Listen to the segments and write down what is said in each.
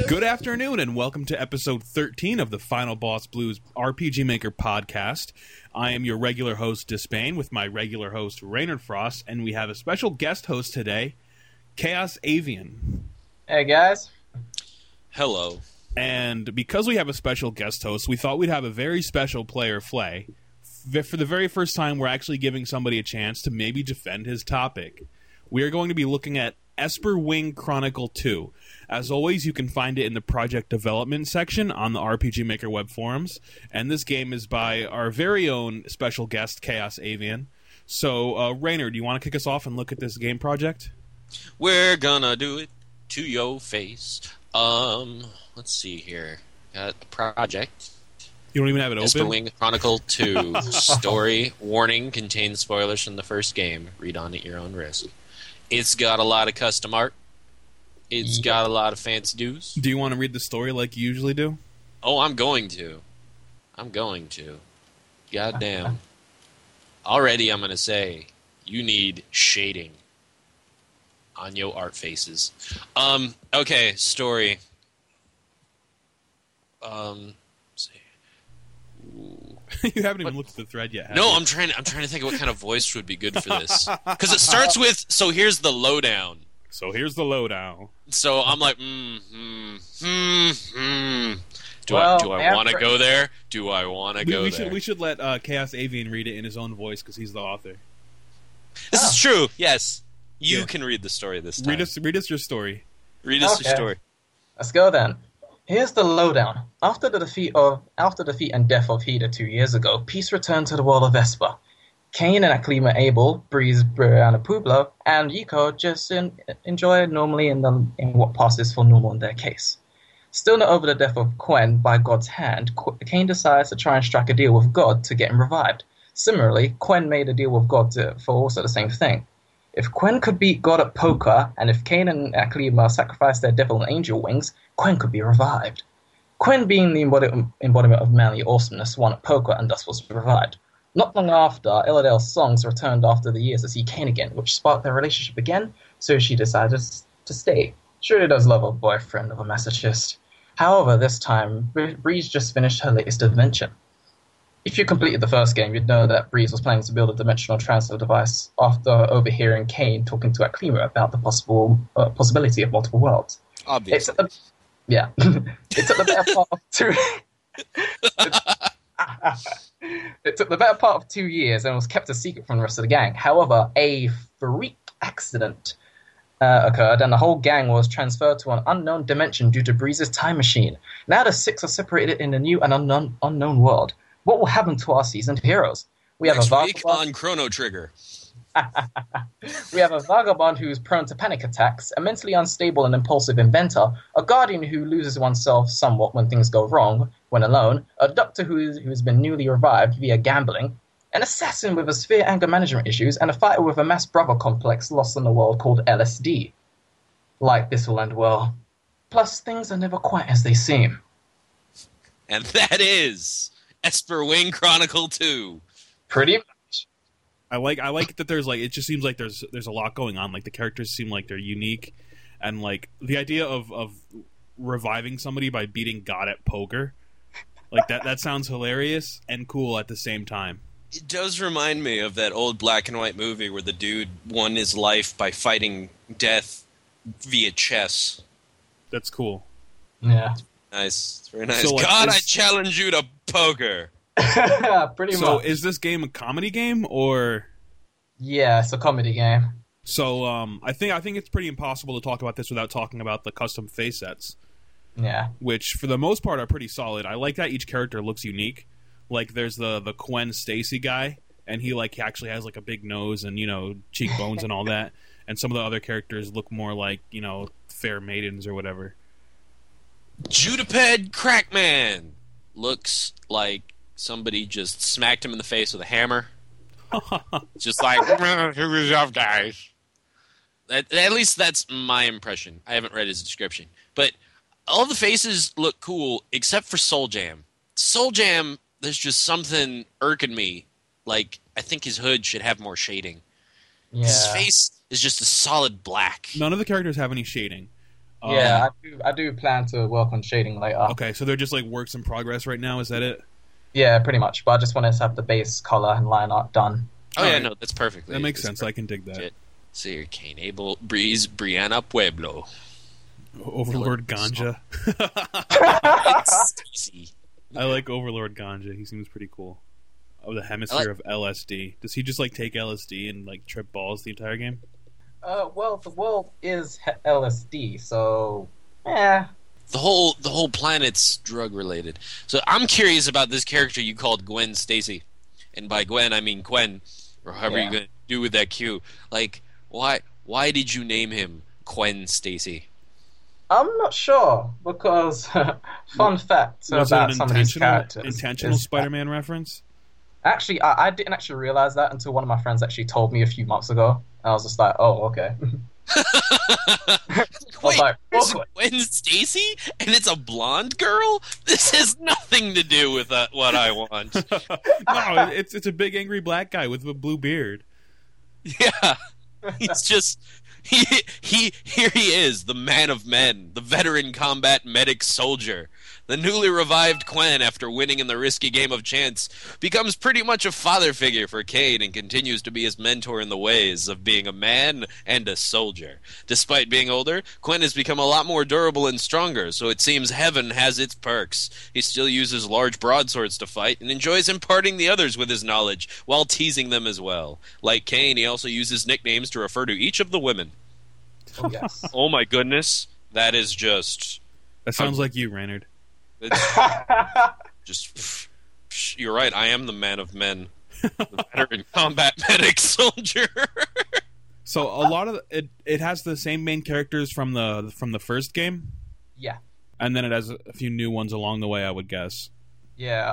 Good afternoon, and welcome to episode 13 of the Final Boss Blues RPG Maker podcast. I am your regular host, Disbane, with my regular host, Raynard Frost, and we have a special guest host today, Chaos Avian. Hey, guys. Hello. And because we have a special guest host, we thought we'd have a very special player, Flay. For the very first time, we're actually giving somebody a chance to maybe defend his topic. We are going to be looking at Esper Wing Chronicle 2. As always, you can find it in the project development section on the RPG Maker web forums. And this game is by our very own special guest, Chaos Avian. So, Raynard, do you want to kick us off and look at this game project? We're gonna do it to your face. Let's see here. Got the project. You don't even have it open? Esper Wing Chronicle 2. Story. Warning. Contains spoilers from the first game. Read on at your own risk. It's got a lot of custom art. It's got a lot of fancy do's. Do you want to read the story like you usually do? Oh, I'm going to. Goddamn. Already I'm going to say, you need shading on your art faces. Okay, story. Let's see. Ooh. You haven't even looked at the thread yet, have No, you? I'm trying to think of what kind of voice would be good for this. Because it starts with, so here's the lowdown. So here's the lowdown. So I'm like, Do I want to go there? Do I want to go there? We should let Chaos Avian read it in his own voice because he's the author. This is true. Yes, you can read the story this time. Read us your story. Read us your story. Let's go then. Here's the lowdown. After the defeat and death of Hida 2 years ago, peace returned to the world of Esper. Kain and Aklima Abel, Breeze, Brianna Pueblo, and Yiko just enjoy normally in what passes for normal in their case. Still not over the death of Quen by God's hand, Kain decides to try and strike a deal with God to get him revived. Similarly, Quen made a deal with God for also the same thing. If Quen could beat God at poker, and if Kain and Aklima sacrificed their devil and angel wings, Quen could be revived. Quen, being the embodiment of manly awesomeness, won at poker and thus was revived. Not long after, Illidale's songs returned after the years to see Kain again, which sparked their relationship again, so she decided to stay. Surely does love a boyfriend of a masochist. However, this time, Breeze just finished her latest adventure. If you completed the first game, you'd know that Breeze was planning to build a dimensional transfer device after overhearing Kain talking to Aklima about the possibility of multiple worlds. Obviously. It took the better part of two... It took the better part of 2 years and was kept a secret from the rest of the gang. However, a freak accident occurred and the whole gang was transferred to an unknown dimension due to Breeze's time machine. Now the six are separated in a new and unknown world. What will happen to our seasoned heroes? We have Next a week on Chrono Trigger. We have a vagabond who's prone to panic attacks, a mentally unstable and impulsive inventor, a guardian who loses oneself somewhat when things go wrong, when alone, a doctor who's been newly revived via gambling, an assassin with a severe anger management issues, and a fighter with a mass brother complex lost in the world called LSD. Like this will end well. Plus, things are never quite as they seem. And that is Esper Wing Chronicle 2. Pretty much. I like that there's it just seems like there's a lot going on. Like the characters seem like they're unique, and like the idea of reviving somebody by beating God at poker, like that sounds hilarious and cool at the same time. It does remind me of that old black and white movie where the dude won his life by fighting death via chess. That's cool. Yeah. Nice. It's very nice. So, God, I challenge you to poker. Pretty much. So is this game a comedy game or? Yeah, it's a comedy game. So I think it's pretty impossible to talk about this without talking about the custom face sets. Yeah. Which for the most part are pretty solid. I like that each character looks unique. Like there's the Quen Stacy guy, and he actually has a big nose and cheekbones and all that. And some of the other characters look more like fair maidens or whatever. Judaped Crackman looks like somebody just smacked him in the face with a hammer. Just like, here we go, guys. At least that's my impression. I haven't read his description. But all the faces look cool except for Soul Jam. Soul Jam, there's just something irking me. Like, I think his hood should have more shading. Yeah. His face is just a solid black. None of the characters have any shading. Yeah, I do plan to work on shading later. Okay, so they're just like works in progress right now. Is that it? Yeah, pretty much. But I just want to have the base color and line art done. Oh yeah, Alright. no, that's perfect. That makes sense. I can dig that. Shit. See here, Cain, Abel, Breeze, Brianna, Pueblo. Overlord Ganja. Stacy. I like Overlord Ganja. He seems pretty cool. Oh, the hemisphere of LSD. Does he just like take LSD and like trip balls the entire game? Well, the world is LSD, so yeah. The whole planet's drug related. So I'm curious about this character you called Gwen Stacy, and by Gwen I mean Gwen, or however you're gonna do with that Q. Like, why did you name him Gwen Stacy? I'm not sure because fun fact Was about it some an of these characters. intentional is that- Spider-Man reference? Actually, I didn't actually realize that until one of my friends actually told me a few months ago. I was just like, oh, okay. Wait, like, there's "Oh." Gwen Stacy, and it's a blonde girl. This has nothing to do with what I want. No, it's a big angry black guy with a blue beard. Yeah, he's just here he is, the man of men, the veteran combat medic soldier. The newly revived Gwen, after winning in the risky game of chance, becomes pretty much a father figure for Cain and continues to be his mentor in the ways of being a man and a soldier. Despite being older, Gwen has become a lot more durable and stronger, so it seems heaven has its perks. He still uses large broadswords to fight and enjoys imparting the others with his knowledge, while teasing them as well. Like Cain, he also uses nicknames to refer to each of the women. Oh, yes. Oh my goodness, that is just... That sounds like you, Raynard. Just, you're right. I am the man of men, the veteran combat medic soldier. So a lot of it has the same main characters from the first game, Yeah. and then it has a few new ones along the way, I would guess. Yeah,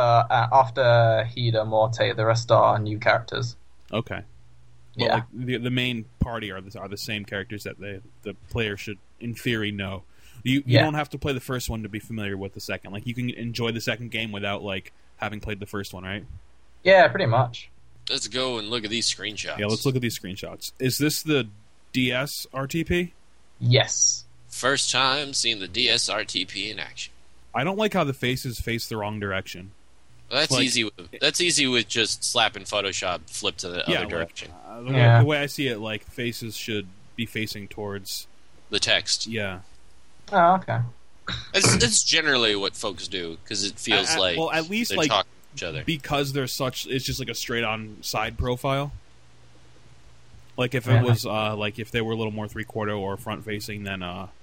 after Hida Morte, the rest are new characters. Okay. But Yeah. like the main party are the same characters that the player should, in theory, know. You don't have to play the first one to be familiar with the second. Like, you can enjoy the second game without like having played the first one, right? Yeah, pretty much. Let's go and look at these screenshots. Yeah, let's look at these screenshots. Is this the DS RTP? Yes. First time seeing the DSRTP in action. I don't like how the faces face the wrong direction. Well, that's Like- easy. That's easy with just slapping Photoshop, flip to the other direction. The way I see it, like, faces should be facing towards. The text. Yeah. Oh, okay. That's generally what folks do because it feels like well, at least they're like talking to each other. because they're such. It's just like a straight on side profile. Like if it was like if they were a little more 3/4 or front facing, then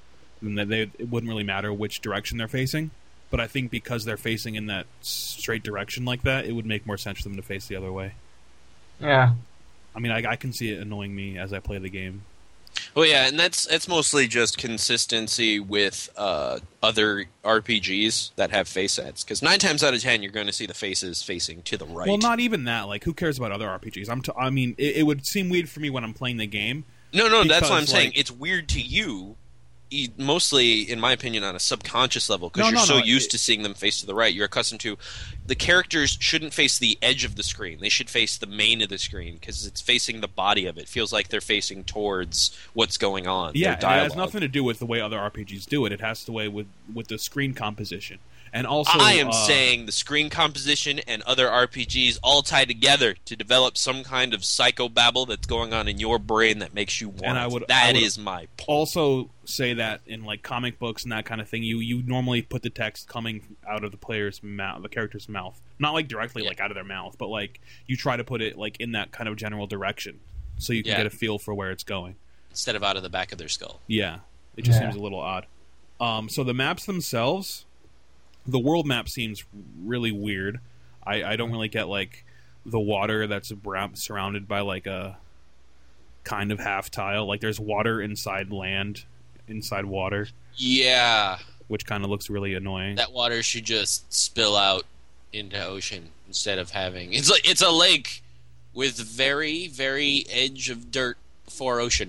it wouldn't really matter which direction they're facing. But I think because they're facing in that straight direction like that, it would make more sense for them to face the other way. Yeah. I mean, I can see it annoying me as I play the game. Well, yeah, and that's mostly just consistency with other RPGs that have face sets. Because 9 times out of 10, you're going to see the faces facing to the right. Well, not even that. Like, who cares about other RPGs? I mean, it would seem weird for me when I'm playing the game. No, that's what I'm because, saying. like- It's weird to you, mostly, in my opinion, on a subconscious level, because No, you're so no, used to seeing them face to the right. You're accustomed to the characters shouldn't face the edge of the screen. They should face the main of the screen because it's facing the body of it. It feels like they're facing towards what's going on. Yeah, their and it has dialogue. nothing to do with the way other RPGs do it. It has to do with the screen composition. And also, I am saying the screen composition and other RPGs all tie together to develop some kind of psychobabble that's going on in your brain that makes you want. And That I would is my point. also say that in like comic books and that kind of thing, you normally put the text coming out of the player's mouth, the character's mouth, not like directly like out of their mouth, but like you try to put it like in that kind of general direction, so you can get a feel for where it's going Instead of out of the back of their skull. Yeah, it just seems a little odd. So the maps themselves, the world map seems really weird. I don't really get like the water that's surrounded by like a kind of half tile. Like there's water inside land, inside water, Yeah. which kind of looks really annoying. That water should just spill out into ocean instead of having it's a lake with very, very edge of dirt for ocean.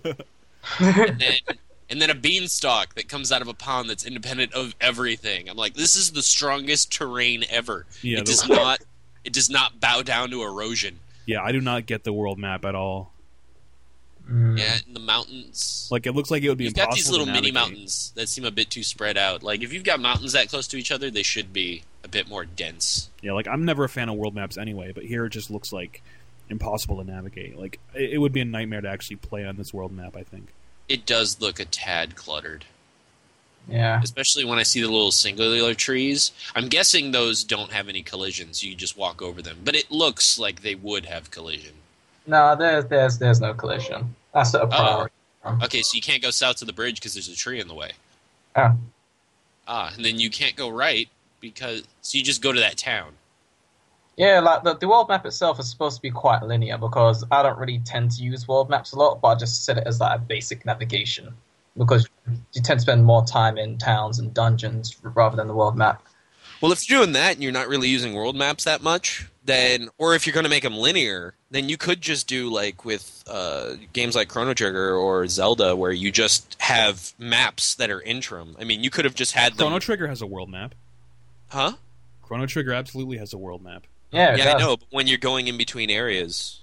and then a beanstalk that comes out of a pond that's independent of everything. I'm like, this is the strongest terrain ever. Yeah, it does not bow down to erosion. Yeah, I do not get the world map at all. Yeah, in the mountains. Like, it looks like it would be You've impossible got these little to mini navigate. mountains that seem a bit too spread out. Like, if you've got mountains that close to each other, they should be a bit more dense. Yeah, like, I'm never a fan of world maps anyway, but here it just looks like impossible to navigate. Like, it would be a nightmare to actually play on this world map, I think. It does look a tad cluttered. Yeah. Especially when I see the little singular trees. I'm guessing those don't have any collisions. You just walk over them. But it looks like they would have collision. No, there's no collision. That's a priority. Okay, so you can't go south to the bridge because there's a tree in the way. Oh. And then you can't go right because... So you just go to that town. Yeah, like the world map itself is supposed to be quite linear because I don't really tend to use world maps a lot, but I just set it as like a basic navigation because you tend to spend more time in towns and dungeons rather than the world map. Well, if you're doing that and you're not really using world maps that much, then, or if you're going to make them linear, then you could just do like with games like Chrono Trigger or Zelda, where you just have maps that are interim. I mean, you could have just had them. Chrono Trigger has a world map. Huh? Chrono Trigger absolutely has a world map. Yeah, I know, but when you're going in between areas,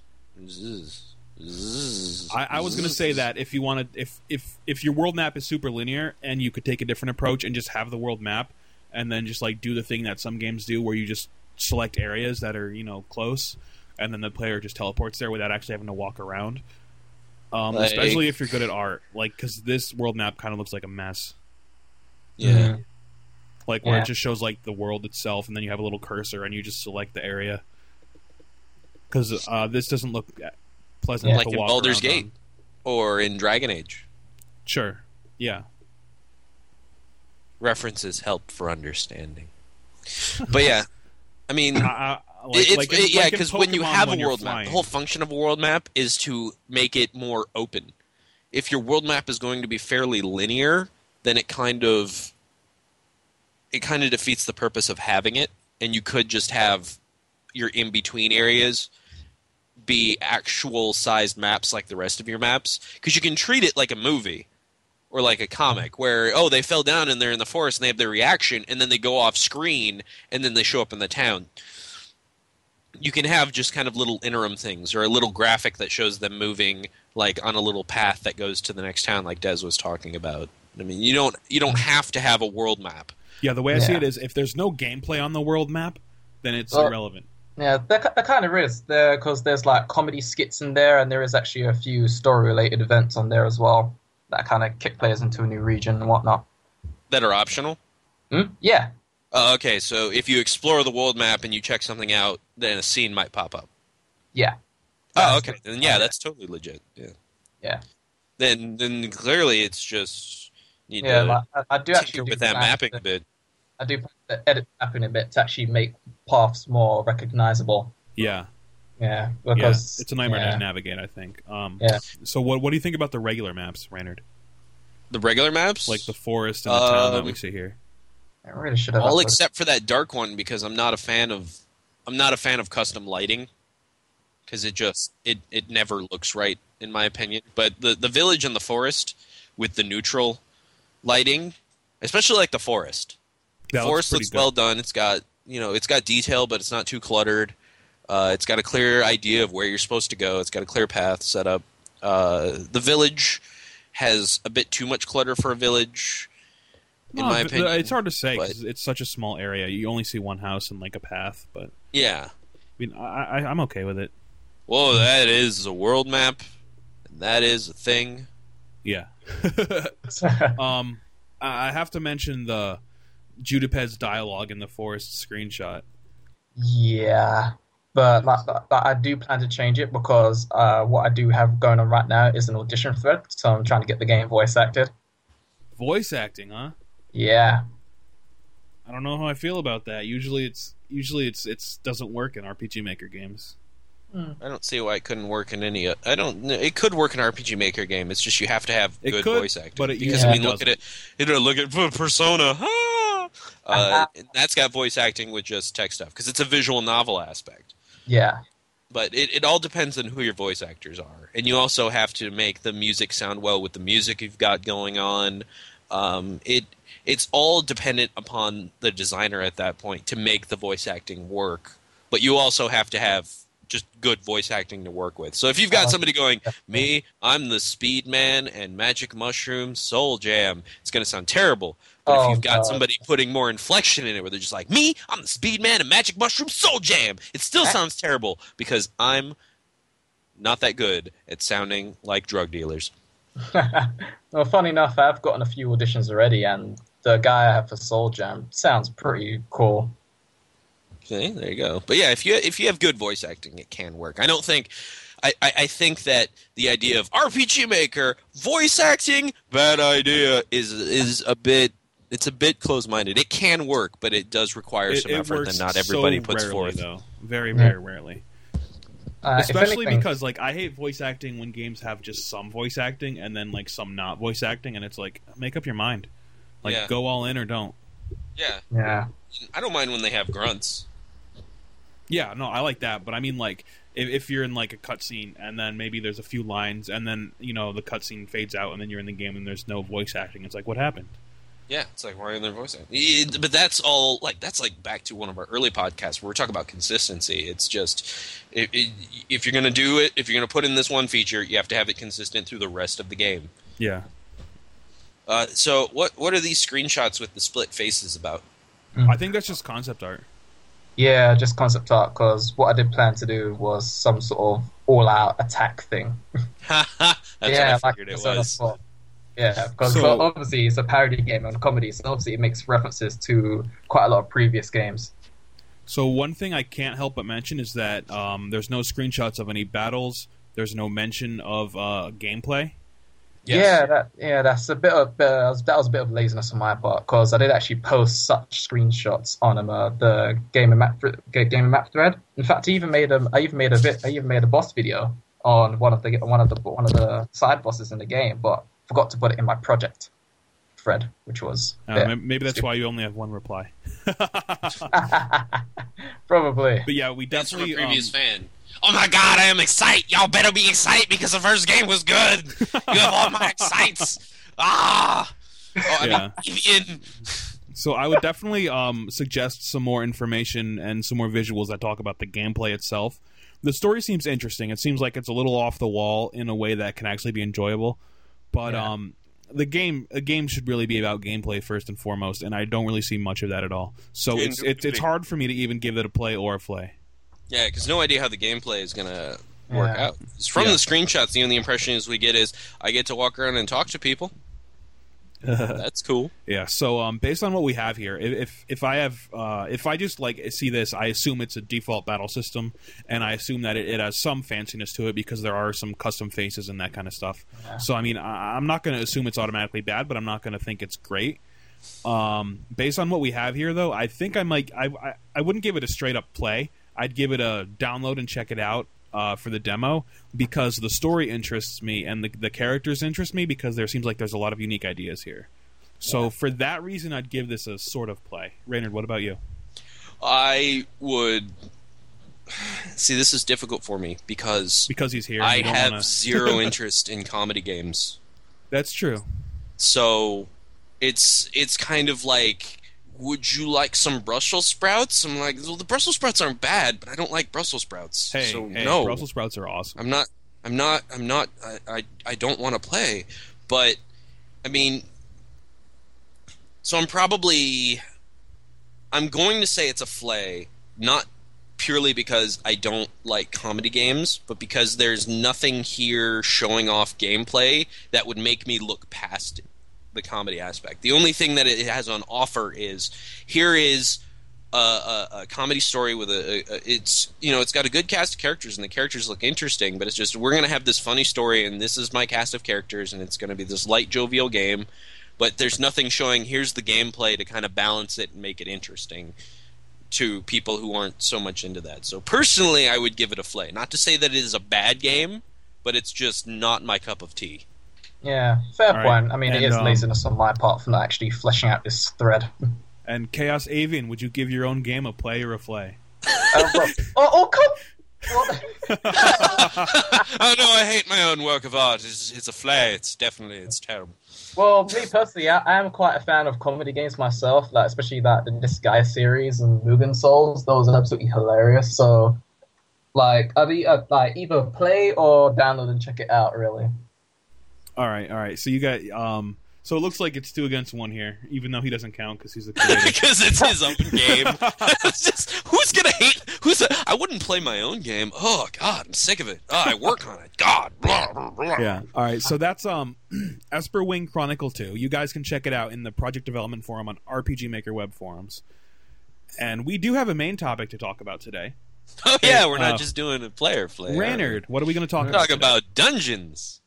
I was going to say that if you wanted, if your world map is super linear and you could take a different approach and just have the world map and then just like do the thing that some games do where you just select areas that are, you know, close and then the player just teleports there without actually having to walk around. Especially if you're good at art, like, because this world map kind of looks like a mess. Yeah. Like where it just shows like the world itself, and then you have a little cursor, and you just select the area. Because this doesn't look pleasant Like to in walk Baldur's around Gate on. or in Dragon Age. Sure. Yeah. References help for understanding. But yeah, I mean, Like because in when you Pokemon have a when you're world map, flying. the whole function of a world map is to make it more open. If your world map is going to be fairly linear, then it kind of defeats the purpose of having it, and you could just have your in-between areas be actual sized maps like the rest of your maps, because you can treat it like a movie or like a comic where, oh, they fell down and they're in the forest and they have their reaction and then they go off screen and then they show up in the town. You can have just kind of little interim things or a little graphic that shows them moving like on a little path that goes to the next town like Des was talking about. I mean, you don't have to have a world map. Yeah, the way I see it is, if there's no gameplay on the world map, then it's irrelevant. Yeah, there kind of is there because there's like comedy skits in there, and there is actually a few story-related events on there as well that kind of kick players into a new region and whatnot. That are optional? Yeah. Okay, so if you explore the world map and you check something out, then a scene might pop up. Yeah. Oh, okay. Then yeah, that's totally legit. Yeah. Yeah. Then clearly it's just need Yeah, to like, I do actually tinker do with that plan mapping to- a bit. I do plan to edit mapping a bit to actually make paths more recognizable. Yeah. Yeah, Yeah. because It's a nightmare yeah. to navigate, I think. Yeah. So what do you think about the regular maps, Raynard? The regular maps? Like the forest and the town that we see here? I really should have. all uploaded- except for that dark one because I'm not a fan of custom lighting because it never looks right in my opinion. But the village and the forest with the neutral lighting, especially like the forest. That Forest pretty looks good. well done. It's got detail, but it's not too cluttered. It's got a clear idea of where you're supposed to go. It's got a clear path set up. The village has a bit too much clutter for a village, in my opinion. It's hard to say but- because it's such a small area. You only see one house and like a path, but Yeah. I mean, I'm okay with it. Well, that is a world map. And that is a thing. Yeah. I have to mention the Judaped's dialogue in the forest screenshot. Yeah, but like, I do plan to change it because what I do have going on right now is an audition thread, so I'm trying to get the game voice acted. Voice acting, huh? Yeah. I don't know how I feel about that. Usually it's doesn't work in RPG Maker games. I don't see why it couldn't work in any. It could work in an RPG Maker game. It's just you have to have It good could, voice acting. but it because usually I mean, look at it. Look at Persona. That's got voice acting with just text stuff because it's a visual novel aspect. Yeah. But it all depends on who your voice actors are, and you also have to make the music sound well with the music you've got going on. It's all dependent upon the designer at that point to make the voice acting work. But you also have to have just good voice acting to work with. So if you've got somebody going, me, I'm the Speed Man and Magic Mushroom Soul Jam, it's going to sound terrible. But if you've got somebody putting more inflection in it, where they're just like, me, I'm the Speed Man and Magic Mushroom Soul Jam, it still sounds terrible because I'm not that good at sounding like drug dealers. Well, funny enough, I've gotten a few auditions already, and the guy I have for Soul Jam sounds pretty cool. Okay, there you go. But yeah, if you have good voice acting, it can work. I don't think. I think that the idea of RPG Maker voice acting bad idea is a bit. It's a bit closed-minded. It can work, but it does require some effort that not everybody puts forth. Though. Very, very rarely. Especially because, like, I hate voice acting when games have just some voice acting and then, like, some not voice acting, and it's like, make up your mind. Like, go all in or don't. Yeah. I don't mind when they have grunts. Yeah, no, I like that, but I mean, like, if you're in, like, a cutscene, and then maybe there's a few lines, and then, you know, the cutscene fades out, and then you're in the game, and there's no voice acting, it's like, what happened? Yeah, it's like, why are there voice acting? But that's all, like, that's like back to one of our early podcasts where we're talking about consistency. It's just, if you're going to do it, if you're going to put in this one feature, you have to have it consistent through the rest of the game. Yeah. So what are these screenshots with the split faces about? I think that's just concept art. Yeah, just concept art, because what I did plan to do was some sort of all-out attack thing. That's what I figured it was. Yeah, because obviously it's a parody game on comedy, so obviously it makes references to quite a lot of previous games. So one thing I can't help but mention is that there's no screenshots of any battles. There's no mention of gameplay. Yes. That's a bit of that was a bit of laziness on my part, because I did actually post such screenshots on the game and map thread. In fact, I even made a boss video on one of the side bosses in the game, but forgot to put it in my project thread, which was maybe that's why you only have one reply. Probably. But yeah, we definitely that's from a previous fan. Oh my god, I am excited! Y'all better be excited because the first game was good. You have all my excites. So I would definitely suggest some more information and some more visuals that talk about the gameplay itself. The story seems interesting. It seems like it's a little off the wall in a way that can actually be enjoyable. But a game should really be about gameplay first and foremost, and I don't really see much of that at all. So it's hard for me to even give it a play or a play. Yeah, because no idea how the gameplay is going to work out. From the screenshots, the only impression we get is I get to walk around and talk to people. That's cool. Yeah. So based on what we have here, if I just like see this, I assume it's a default battle system, and I assume that it has some fanciness to it because there are some custom faces and that kind of stuff. Yeah. So I mean, I'm not going to assume it's automatically bad, but I'm not going to think it's great. Based on what we have here, though, I think I might. I wouldn't give it a straight up play. I'd give it a download and check it out for the demo, because the story interests me and the characters interest me, because there seems like there's a lot of unique ideas here. So for that reason, I'd give this a sort of play. Raynard, what about you? I would... See, this is difficult for me because he's here. I have zero interest in comedy games. That's true. So it's kind of like... Would you like some Brussels sprouts? I'm like, well, the Brussels sprouts aren't bad, but I don't like Brussels sprouts. Hey, no. Brussels sprouts are awesome. I don't want to play, but I mean, so I'm going to say it's a flay, not purely because I don't like comedy games, but because there's nothing here showing off gameplay that would make me look past it. The comedy aspect. The only thing that it has on offer is here is a comedy story with it's got a good cast of characters and the characters look interesting, but it's just we're going to have this funny story and this is my cast of characters and it's going to be this light jovial game, but there's nothing showing here's the gameplay to kind of balance it and make it interesting to people who aren't so much into that. So personally, I would give it a flay. Not to say that it is a bad game, but it's just not my cup of tea. Yeah, fair point. I mean, it is laziness on my part for not actually fleshing out this thread. And Chaos Avian, would you give your own game a play or a flay? Come! Oh no, I hate my own work of art. It's a flay. It's terrible. Well, me personally, I am quite a fan of comedy games myself, like especially the Disguise series and Mugen Souls. Those are absolutely hilarious. So Like, like either play or download and check it out. Really. All right. So you got so it looks like it's 2-1 here, even though he doesn't count because he's the creator. Because it's his own game. It's just, who's gonna hate? I wouldn't play my own game. Oh God, I'm sick of it. Oh, I work on it. God. Blah, blah, blah. Yeah. All right. So that's Esper Wing Chronicle 2. You guys can check it out in the project development forum on RPG Maker web forums. And we do have a main topic to talk about today. Oh yeah, we're not just doing a player play. Raynard, what are we going to talk about? Talk today? about dungeons.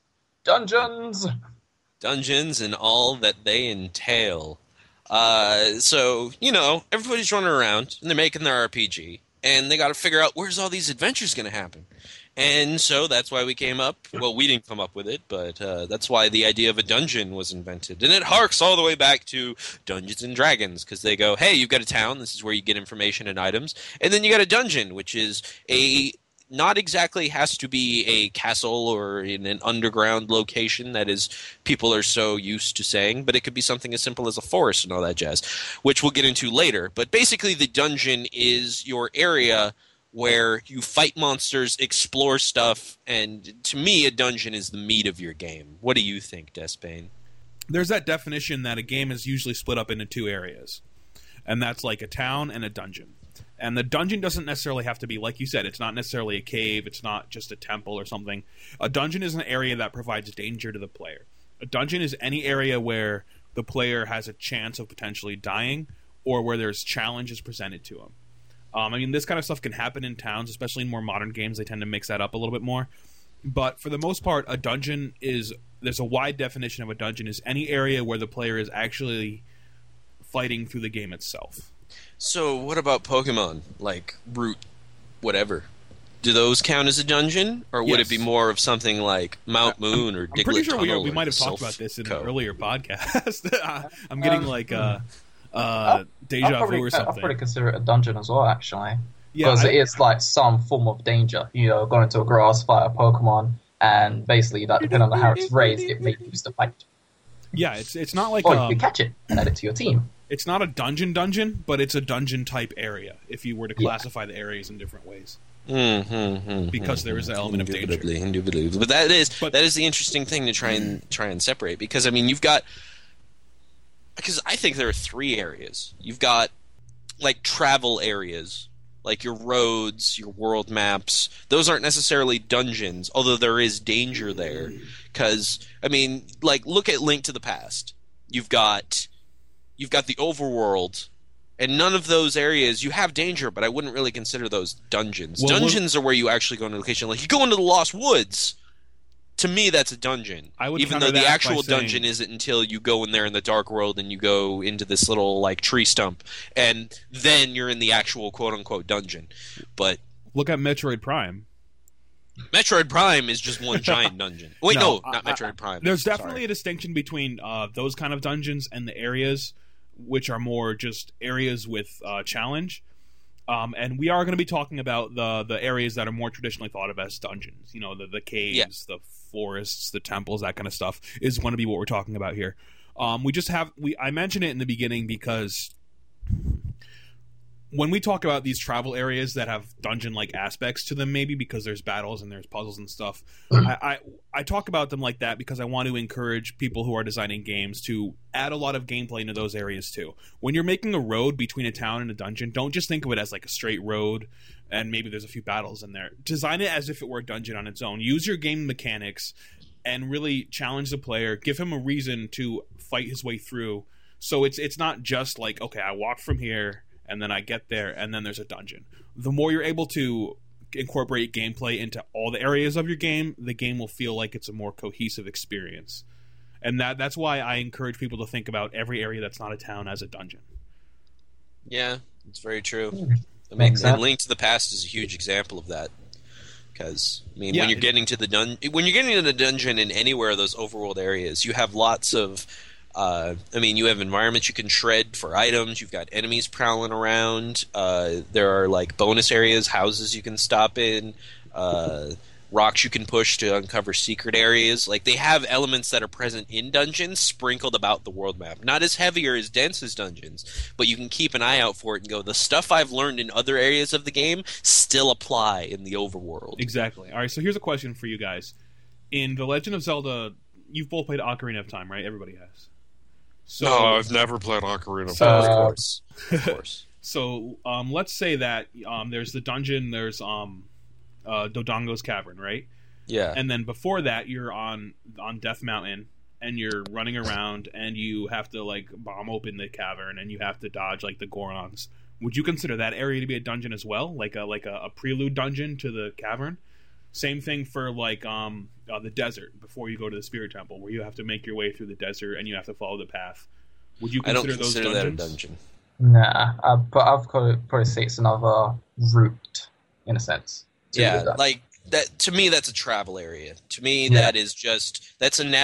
Dungeons and all that they entail. So, everybody's running around and they're making their RPG, and they got to figure out where's all these adventures going to happen. And so that's why we came up. Well, we didn't come up with it, but that's why the idea of a dungeon was invented. And it harks all the way back to Dungeons and Dragons, because they go, hey, you've got a town. This is where you get information and items. And then you got a dungeon, which is not exactly has to be a castle or in an underground location that is people are so used to saying, but it could be something as simple as a forest and all that jazz, which we'll get into later. But basically the dungeon is your area where you fight monsters, explore stuff, and to me a dungeon is the meat of your game. What do you think, Despain? There's that definition that a game is usually split up into 2 areas, and that's like a town and a dungeon. And the dungeon doesn't necessarily have to be, like you said, it's not necessarily a cave, it's not just a temple or something. A dungeon is an area that provides danger to the player. A dungeon is any area where the player has a chance of potentially dying or where there's challenges presented to them. This kind of stuff can happen in towns, especially in more modern games. They tend to mix that up a little bit more. But for the most part, a dungeon there's a wide definition of a dungeon is any area where the player is actually fighting through the game itself. So what about Pokemon, like Route whatever? Do those count as a dungeon, or would it be more of something like Mount Moon or Diglett I'm pretty sure Tunnel we might have talked about this in an earlier podcast. I'm getting deja vu or something. I'll probably consider it a dungeon as well, actually. Yeah, because it is like some form of danger. Going into a grass, fight a Pokemon, and basically, that depending on how it's raised, it may use the fight. Yeah, it's not like... Or you can catch it and add it to your team. It's not a dungeon, but it's a dungeon-type area, if you were to classify the areas in different ways. Because there is an element of danger. Indubitably. But that is the interesting thing to try and separate, because you've got, because I think there are 3 areas. You've got like travel areas, like your roads, your world maps. Those aren't necessarily dungeons, although there is danger there. Because look at Link to the Past. You've got the overworld. And none of those areas, you have danger, but I wouldn't really consider those dungeons. Well, dungeons are where you actually go into a location. Like, you go into the Lost Woods. To me, that's a dungeon. Even though the actual dungeon isn't until you go in there in the dark world and you go into this little, tree stump. And then you're in the actual quote-unquote dungeon. But look at Metroid Prime. Metroid Prime is just one giant dungeon. Wait, no, not Metroid Prime. There's definitely a distinction between those kind of dungeons and the areas which are more just areas with challenge. And we are going to be talking about the areas that are more traditionally thought of as dungeons. The caves, the forests, the temples, that kind of stuff is going to be what we're talking about here. I mentioned it in the beginning because when we talk about these travel areas that have dungeon-like aspects to them, maybe because there's battles and there's puzzles and stuff, I talk about them like that because I want to encourage people who are designing games to add a lot of gameplay into those areas too. When you're making a road between a town and a dungeon, don't just think of it as like a straight road and maybe there's a few battles in there. Design it as if it were a dungeon on its own. Use your game mechanics and really challenge the player. Give him a reason to fight his way through. So it's not just like, okay, I walk from here and then I get there, and then there's a dungeon. The more you're able to incorporate gameplay into all the areas of your game, the game will feel like it's a more cohesive experience. And that's why I encourage people to think about every area that's not a town as a dungeon. Yeah, it's very true. And Link to the Past is a huge example of that. Because when you're getting to the dungeon in anywhere of those overworld areas, you have lots of you have environments you can shred for items. You've got enemies prowling around. There are bonus areas, houses you can stop in. rocks you can push to uncover secret areas. Like, they have elements that are present in dungeons sprinkled about the world map. Not as heavy or as dense as dungeons, but you can keep an eye out for it and go, the stuff I've learned in other areas of the game still apply in the overworld. Exactly. All right, so here's a question for you guys. In The Legend of Zelda, you've both played Ocarina of Time, right? Everybody has. So, No, I've never played Ocarina of So- Time. Of course. Of course. So let's say that there's the dungeon, there's Dodongo's Cavern, right? Yeah. And then before that, you're on Death Mountain, and you're running around, and you have to like bomb open the cavern, and you have to dodge like the Gorons. Would you consider that area to be a dungeon as well, like a prelude dungeon to the cavern? Same thing for like the desert before you go to the Spirit Temple, where you have to make your way through the desert and you have to follow the path. Would you I don't consider those consider that a dungeons? dungeon. Nah, but I've probably say it's another route, in a sense. to Yeah, do that. like that. To me, that's a travel area. To me, Yeah. that is just it's a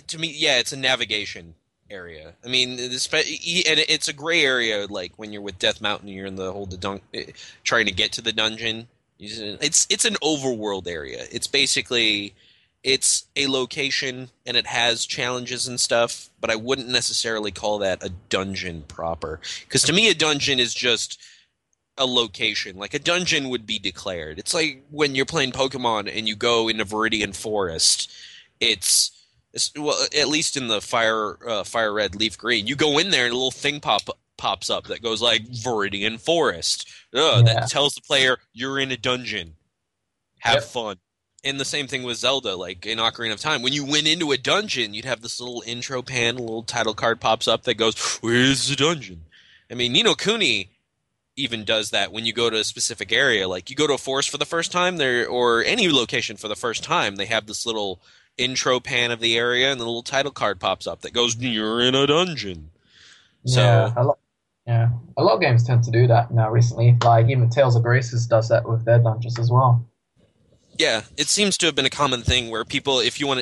navigation area. I mean, and it's a gray area. Like when you're with Death Mountain, you're in the whole trying to get to the dungeon. It's an overworld area. It's basically it's a location and it has challenges and stuff, but I wouldn't necessarily call that a dungeon proper. Because to me, a dungeon is just a location. Like a dungeon would be declared. It's like when you're playing Pokemon and you go into Viridian Forest. It's well, at least in the Fire Red, Leaf Green, you go in there and a little thing pops up that goes like Viridian Forest. Yeah. That tells the player you're in a dungeon. Have Yep. fun. And the same thing with Zelda, like in Ocarina of Time. When you went into a dungeon, you'd have this little intro pan, a little title card pops up that goes, "Where's the dungeon?" I mean, Ni no Kuni even does that when you go to a specific area. Like you go to a forest for the first time, or any location for the first time, they have this little intro pan of the area, and the little title card pops up that goes, "You're in a dungeon." So Yeah, a lot of games tend to do that now recently. Like even Tales of Graces does that with their dungeons as well. yeah, it seems to have been a common thing where people, if you want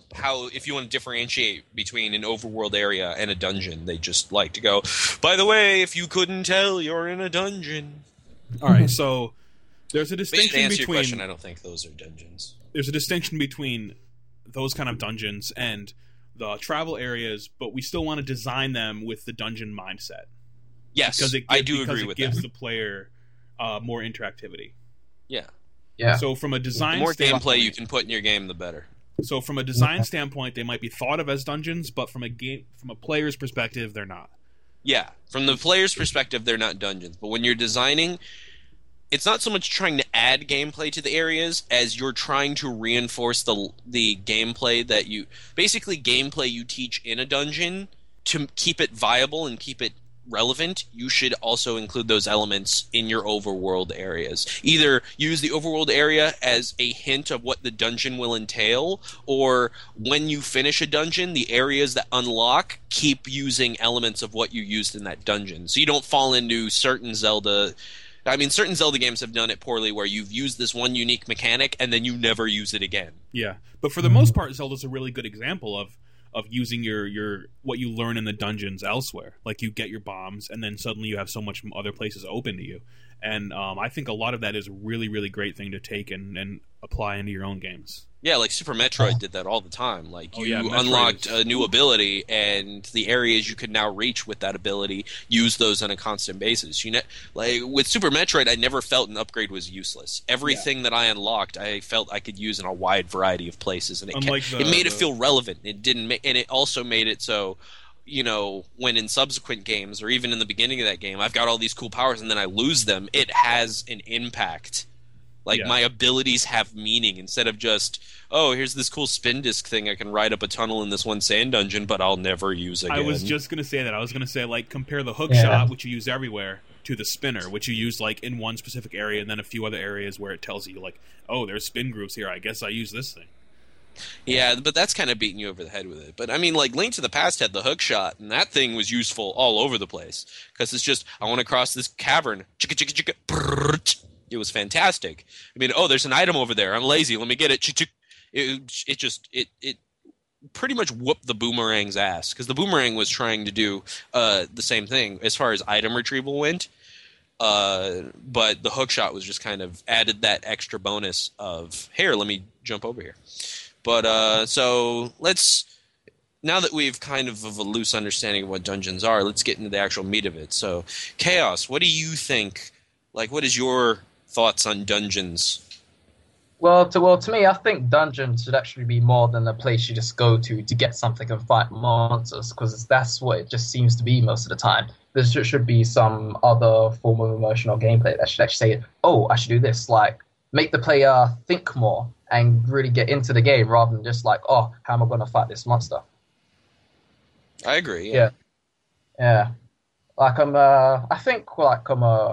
to differentiate between an overworld area and a dungeon, they just like to go, "By the way, if you couldn't tell, you're in a dungeon." All right, so there's a But to distinction answer your question, between I don't think those are dungeons. there's a distinction between those kind of dungeons and the travel areas, but we still want to design them with the dungeon mindset. Yes, Because I do agree with it gives that. the player more interactivity. Yeah, Yeah, So from a the design more standpoint, gameplay you can put in your game, the better. So from a design standpoint, they might be thought of as dungeons, but from a player's perspective, they're not. Yeah, from the player's perspective, they're not dungeons. But when you're designing, it's not so much trying to add gameplay to the areas as you're trying to reinforce the gameplay that you gameplay you teach in a dungeon to keep it viable and keep it relevant. You should also include those elements in your overworld areas. Either use the overworld area as a hint of what the dungeon will entail, or when you finish a dungeon, the areas that unlock keep using elements of what you used in that dungeon. So you don't fall into certain Zelda games have done it poorly where you've used this one unique mechanic and then you never use it again. Yeah, but for the most part, Zelda's a really good example of using your what you learn in the dungeons elsewhere. Like you get your bombs, and then suddenly you have so much other places open to you. And I think a lot of that is a really, really great thing to take and apply into your own games. Yeah, like Super Metroid did that all the time. Like Oh, you yeah, Metroid unlocked is- a new ability, and the areas you could now reach with that ability, use those on a constant basis. Like with Super Metroid, I never felt an upgrade was useless. Everything that I unlocked, I felt I could use in a wide variety of places, and Unlike it made it feel relevant. It didn't, and it also made it so. When in subsequent games, or even in the beginning of that game, I've got all these cool powers, and then I lose them. It has an impact. Like, Yeah. my abilities have meaning instead of just, oh, here's this cool spin disc thing. I can ride up a tunnel in this one sand dungeon, but I'll never use again. I was just going to say that. I was going to say, like, compare the hook Yeah. shot, which you use everywhere, to the spinner, which you use, like, in one specific area, and then a few other areas where it tells you, like, oh, there's spin grooves here. I guess I use this thing. Yeah, but that's kind of beating you over the head with it. But, I mean, like, Link to the Past had the hook shot, and that thing was useful all over the place. Because it's just, I want to cross this cavern. Chicka, chicka, chicka, brrrt. It was fantastic. I mean, oh, there's an item over there. I'm lazy. Let me get it. Chick, chick. It pretty much whooped the boomerang's ass, because the boomerang was trying to do the same thing as far as item retrieval went. But the hook shot was just kind of added that extra bonus of, here, let me jump over here. But so now that we've kind of a loose understanding of what dungeons are, let's get into the actual meat of it. So, Chaos, what do you think? Like, what is your thoughts on dungeons? Well, to me, I think dungeons should actually be more than a place you just go to get something and fight monsters, because that's what it just seems to be most of the time. There should be some other form of emotional gameplay that should actually say, oh, I should do this. Like, make the player think more and really get into the game rather than just like, oh, how am I going to fight this monster? I agree. Yeah. Like I think like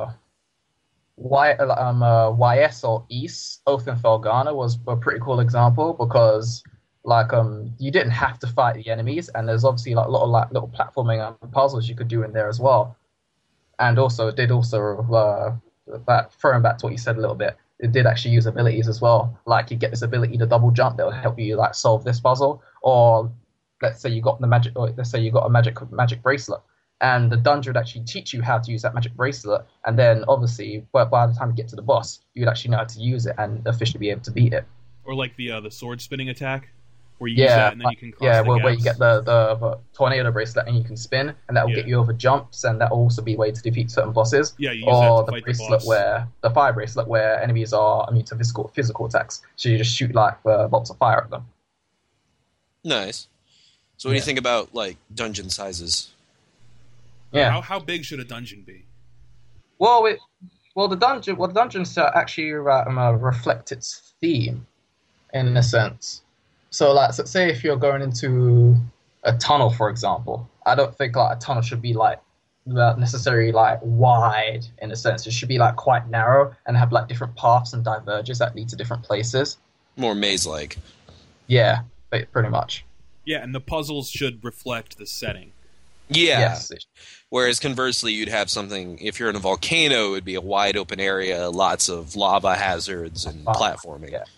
YS or East, Oath and Felghana was a pretty cool example because like you didn't have to fight the enemies, and there's obviously like a lot of like little platforming and puzzles you could do in there as well. And also it did also that throwing back to what you said a little bit, it did actually use abilities as well. Like you get this ability to double jump that will help you like solve this puzzle, or let's say you got a magic bracelet, and the dungeon would actually teach you how to use that magic bracelet, and then obviously by the time you get to the boss, you'd actually know how to use it and officially be able to beat it. Or like the sword spinning attack, where you use that and then you can cross the where gaps. you get the tornado bracelet and you can spin, and that will get you over jumps, and that will also be a way to defeat certain bosses. Yeah, you use that to fight the boss. The fire bracelet, where enemies are immune to physical attacks, so you just shoot like bolts of fire at them. Nice. So what do you think about like dungeon sizes? Yeah. How big should a dungeon be? Well, the dungeons actually reflect its theme, in a sense. So, like, say if you're going into a tunnel, for example, I don't think like a tunnel should be like necessarily like wide in a sense. It should be like quite narrow and have like different paths and diverges that lead to different places. More maze-like. Yeah, pretty much. Yeah, and the puzzles should reflect the setting. Yeah. Yes. Whereas conversely, you'd have something, if you're in a volcano, it would be a wide open area, lots of lava hazards and platforming. Yeah.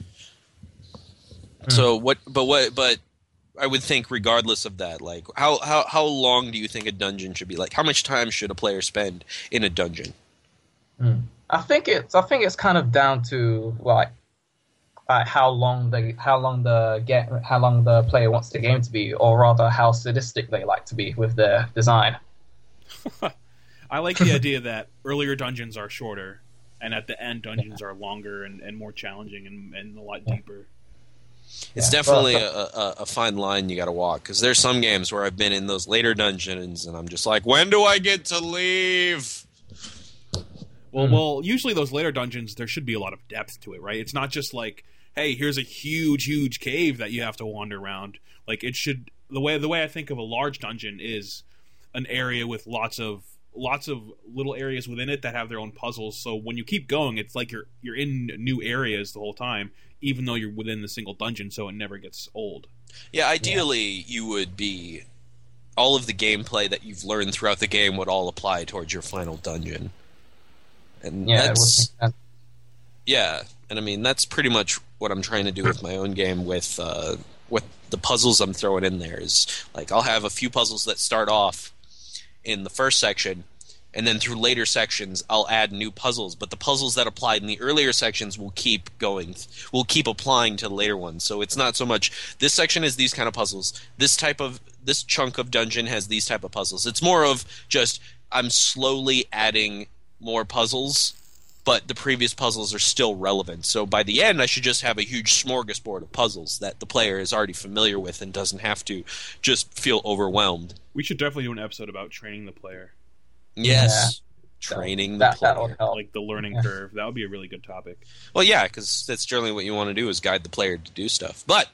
So but I would think regardless of that, like how long do you think a dungeon should be? Like how much time should a player spend in a dungeon? I think it's kind of down to like how long the player wants the game to be, or rather how sadistic they like to be with their design. I like the idea that earlier dungeons are shorter, and at the end dungeons are longer and more challenging and a lot deeper. It's definitely a fine line you got to walk, because there's some games where I've been in those later dungeons and I'm just like, when do I get to leave? Well, usually those later dungeons, there should be a lot of depth to it, right? It's not just like, hey, here's a huge cave that you have to wander around. Like it should, the way I think of a large dungeon is an area with lots of little areas within it that have their own puzzles. So when you keep going, it's like you're in new areas the whole time, even though you're within the single dungeon, so it never gets old. Yeah, ideally you would be all of the gameplay that you've learned throughout the game would all apply towards your final dungeon. And and I mean that's pretty much what I'm trying to do with my own game with the puzzles I'm throwing in there is like I'll have a few puzzles that start off in the first section, and then through later sections I'll add new puzzles, but the puzzles that applied in the earlier sections will keep applying to the later ones. So it's not so much this section is these kind of puzzles, this chunk of dungeon has these type of puzzles. It's more of just I'm slowly adding more puzzles, but the previous puzzles are still relevant. So by the end I should just have a huge smorgasbord of puzzles that the player is already familiar with and doesn't have to just feel overwhelmed. We should definitely do an episode about training the player. Yes. Training the player. Like the learning curve. That would be a really good topic. Well, yeah, because that's generally what you want to do is guide the player to do stuff. But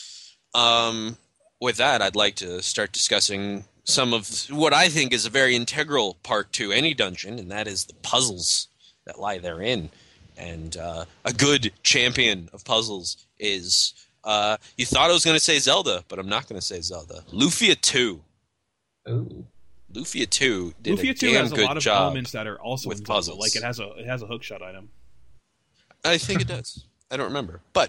with that, I'd like to start discussing some of what I think is a very integral part to any dungeon, and that is the puzzles that lie therein. And a good champion of puzzles is you thought I was going to say Zelda, but I'm not going to say Zelda. Lufia 2. Ooh. Lufia 2 did Lufia a 2 damn has a good lot of job elements that are also with in Zelda. puzzles. Like it has a hookshot item. I think it does. I don't remember. But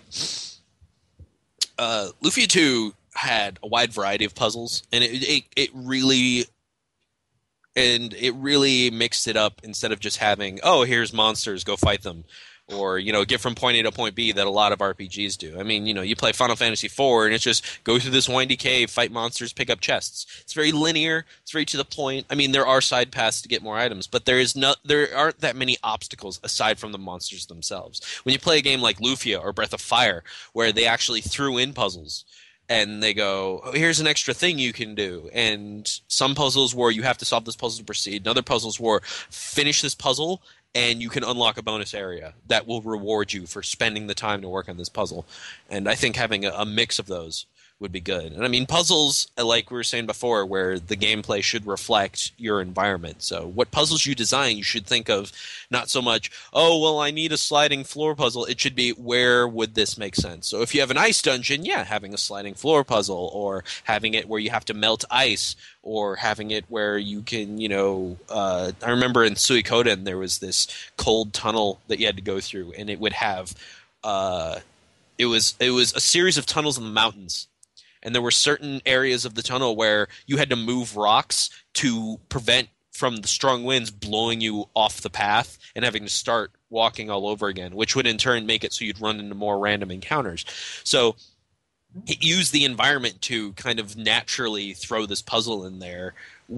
Lufia 2 had a wide variety of puzzles, and it really and it really mixed it up instead of just having, oh, here's monsters, go fight them, or get from point A to point B that a lot of RPGs do. I mean, you play Final Fantasy IV and it's just go through this windy cave, fight monsters, pick up chests. It's very linear. It's very to the point. I mean, there are side paths to get more items, but there aren't that many obstacles aside from the monsters themselves. When you play a game like Lufia or Breath of Fire, where they actually threw in puzzles, and they go, oh, here's an extra thing you can do. And some puzzles where you have to solve this puzzle to proceed, and other puzzles where finish this puzzle and you can unlock a bonus area that will reward you for spending the time to work on this puzzle. And I think having a mix of those would be good. And I mean, puzzles, like we were saying before, where the gameplay should reflect your environment. So what puzzles you design, you should think of not so much, oh, well, I need a sliding floor puzzle. It should be, where would this make sense? So if you have an ice dungeon, yeah, having a sliding floor puzzle, or having it where you have to melt ice, or having it where you can, I remember in Suikoden there was this cold tunnel that you had to go through, and it would have it was a series of tunnels in the mountains. And there were certain areas of the tunnel where you had to move rocks to prevent from the strong winds blowing you off the path and having to start walking all over again, which would in turn make it so you'd run into more random encounters. So it used the environment to kind of naturally throw this puzzle in there,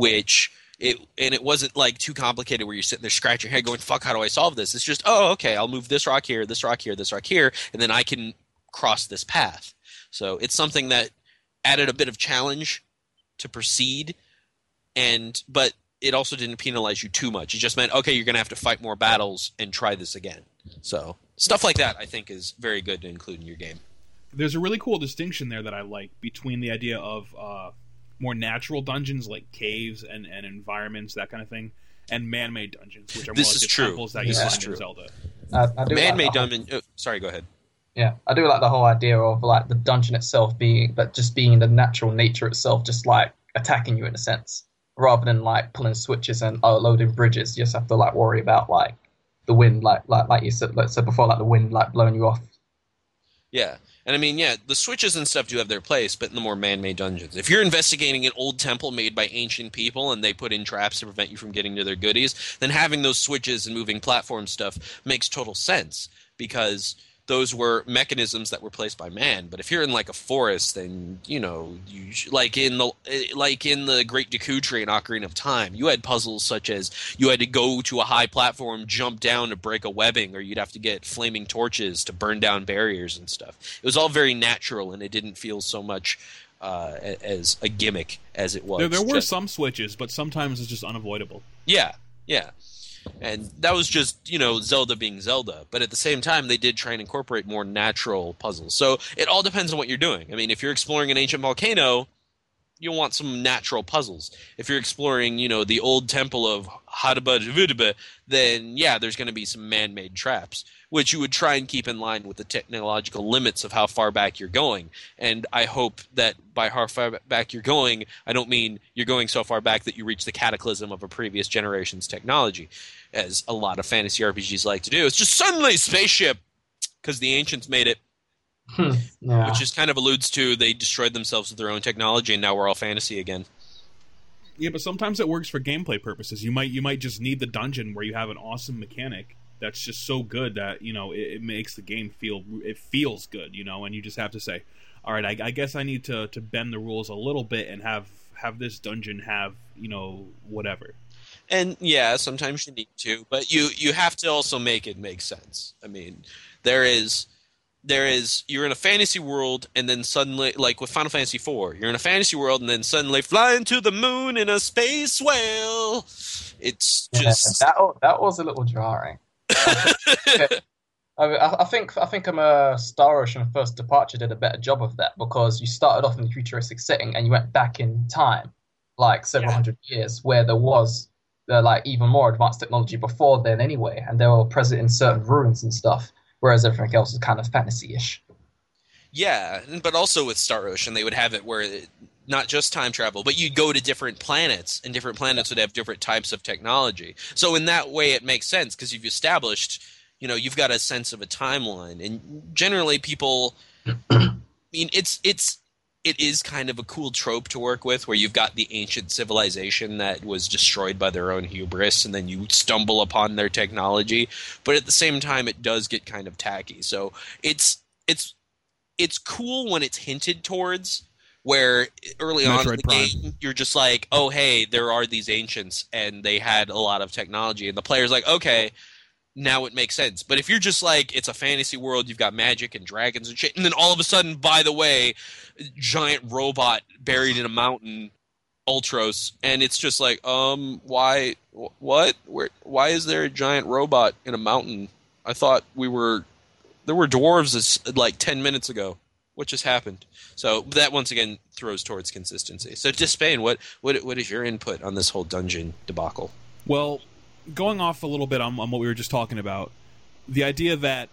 it wasn't like too complicated where you're sitting there scratching your head going, fuck, how do I solve this? It's just, oh, okay, I'll move this rock here, this rock here, this rock here, and then I can cross this path. So it's something that added a bit of challenge to proceed, but it also didn't penalize you too much. It just meant, okay, you're going to have to fight more battles and try this again. So stuff like that I think is very good to include in your game. There's a really cool distinction there that I like between the idea of more natural dungeons like caves and environments, that kind of thing, and man-made dungeons, which are more like the temples that you find in Zelda. Man-made dungeon. Oh, sorry, go ahead. Yeah, I do like the whole idea of like the dungeon itself being the natural nature itself, just like attacking you in a sense, rather than like pulling switches and loading bridges. You just have to like worry about like the wind, like you said before, like the wind like blowing you off. Yeah, and I mean, yeah, the switches and stuff do have their place, but in the more man-made dungeons, if you're investigating an old temple made by ancient people and they put in traps to prevent you from getting to their goodies, then having those switches and moving platform stuff makes total sense, because those were mechanisms that were placed by man. But if you're in like a forest, then like in the Great Deku Tree in Ocarina of Time, you had puzzles such as you had to go to a high platform, jump down to break a webbing, or you'd have to get flaming torches to burn down barriers and stuff. It was all very natural, and it didn't feel so much as a gimmick as it was. There were some switches, but sometimes it's just unavoidable. Yeah. And that was just, Zelda being Zelda. But at the same time, they did try and incorporate more natural puzzles. So it all depends on what you're doing. I mean, if you're exploring an ancient volcano, you'll want some natural puzzles. If you're exploring, the old temple of Hadaba, then, yeah, there's going to be some man-made traps, which you would try and keep in line with the technological limits of how far back you're going. And I hope that by how far back you're going, I don't mean you're going so far back that you reach the cataclysm of a previous generation's technology, as a lot of fantasy RPGs like to do. It's just suddenly spaceship, because the ancients made it. Yeah. Which just kind of alludes to they destroyed themselves with their own technology, and now we're all fantasy again. Yeah, but sometimes it works for gameplay purposes. You might just need the dungeon where you have an awesome mechanic that's just so good that it makes the game feels good, and you just have to say, all right, I guess I need to bend the rules a little bit and have this dungeon have whatever. And yeah, sometimes you need to, but you have to also make it make sense. I mean, there is you're in a fantasy world, and then suddenly, like with Final Fantasy IV, you're in a fantasy world, and then suddenly flying to the moon in a space whale. It's just that was a little jarring. I think Star Ocean First Departure did a better job of that, because you started off in the futuristic setting and you went back in time, like several hundred years, where there was like even more advanced technology before then anyway, and they were present in certain ruins and stuff. Whereas everything else is kind of fantasy-ish. Yeah, but also with Star Ocean, they would have it where not just time travel, but you'd go to different planets, and different planets would have different types of technology. So in that way, it makes sense, because you've established, you've got a sense of a timeline. And generally people, I mean, it's it is kind of a cool trope to work with, where you've got the ancient civilization that was destroyed by their own hubris, and then you stumble upon their technology. But at the same time, it does get kind of tacky. So it's cool when it's hinted towards, where early on in the game, you're just like, oh, hey, there are these ancients, and they had a lot of technology. And the player's like, okay, now it makes sense. But if you're just like, it's a fantasy world, you've got magic and dragons and shit, and then all of a sudden, by the way, giant robot buried in a mountain, Ultros, and it's just like, why, what? Why is there a giant robot in a mountain? I thought there were dwarves like 10 minutes ago. What just happened? So that once again throws towards consistency. So Despain, what is your input on this whole dungeon debacle? Well, going off a little bit on what we were just talking about, the idea that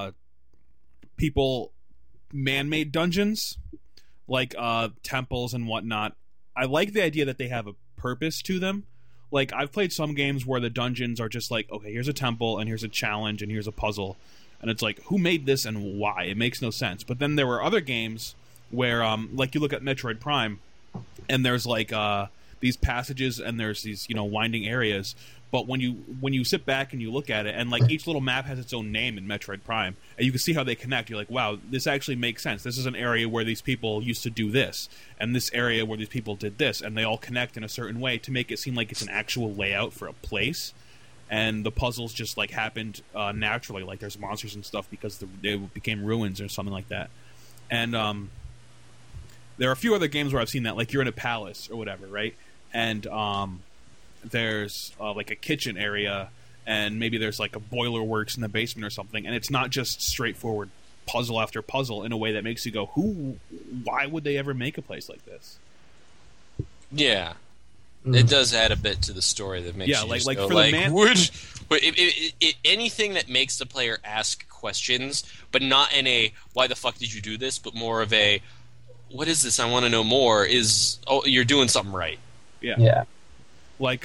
people man-made dungeons, like temples and whatnot, I like the idea that they have a purpose to them. Like, I've played some games where the dungeons are just like, okay, here's a temple, and here's a challenge, and here's a puzzle. And it's like, who made this and why? It makes no sense. But then there were other games where, like, you look at Metroid Prime, and there's like these passages, and there's these, you know, winding areas. But when you sit back and you look at it, and like each little map has its own name in Metroid Prime, and you can see how they connect. You're like, wow, this actually makes sense. This is an area where these people used to do this, and this area where these people did this, and they all connect in a certain way to make it seem like it's an actual layout for a place. And the puzzles just like happened naturally, like there's monsters and stuff because they became ruins or something like that. And there are a few other games where I've seen that, like you're in a palace or whatever, right? And there's like a kitchen area, and maybe there's like a boiler works in the basement or something, and it's not just straightforward puzzle after puzzle in a way that makes you go, why would they ever make a place like this? Yeah. It does add a bit to the story that makes you like go, for like, the man. But anything that makes the player ask questions, but not in a "why the fuck did you do this?" but more of a "what is this? I want to know more." You're doing something right. Yeah. Like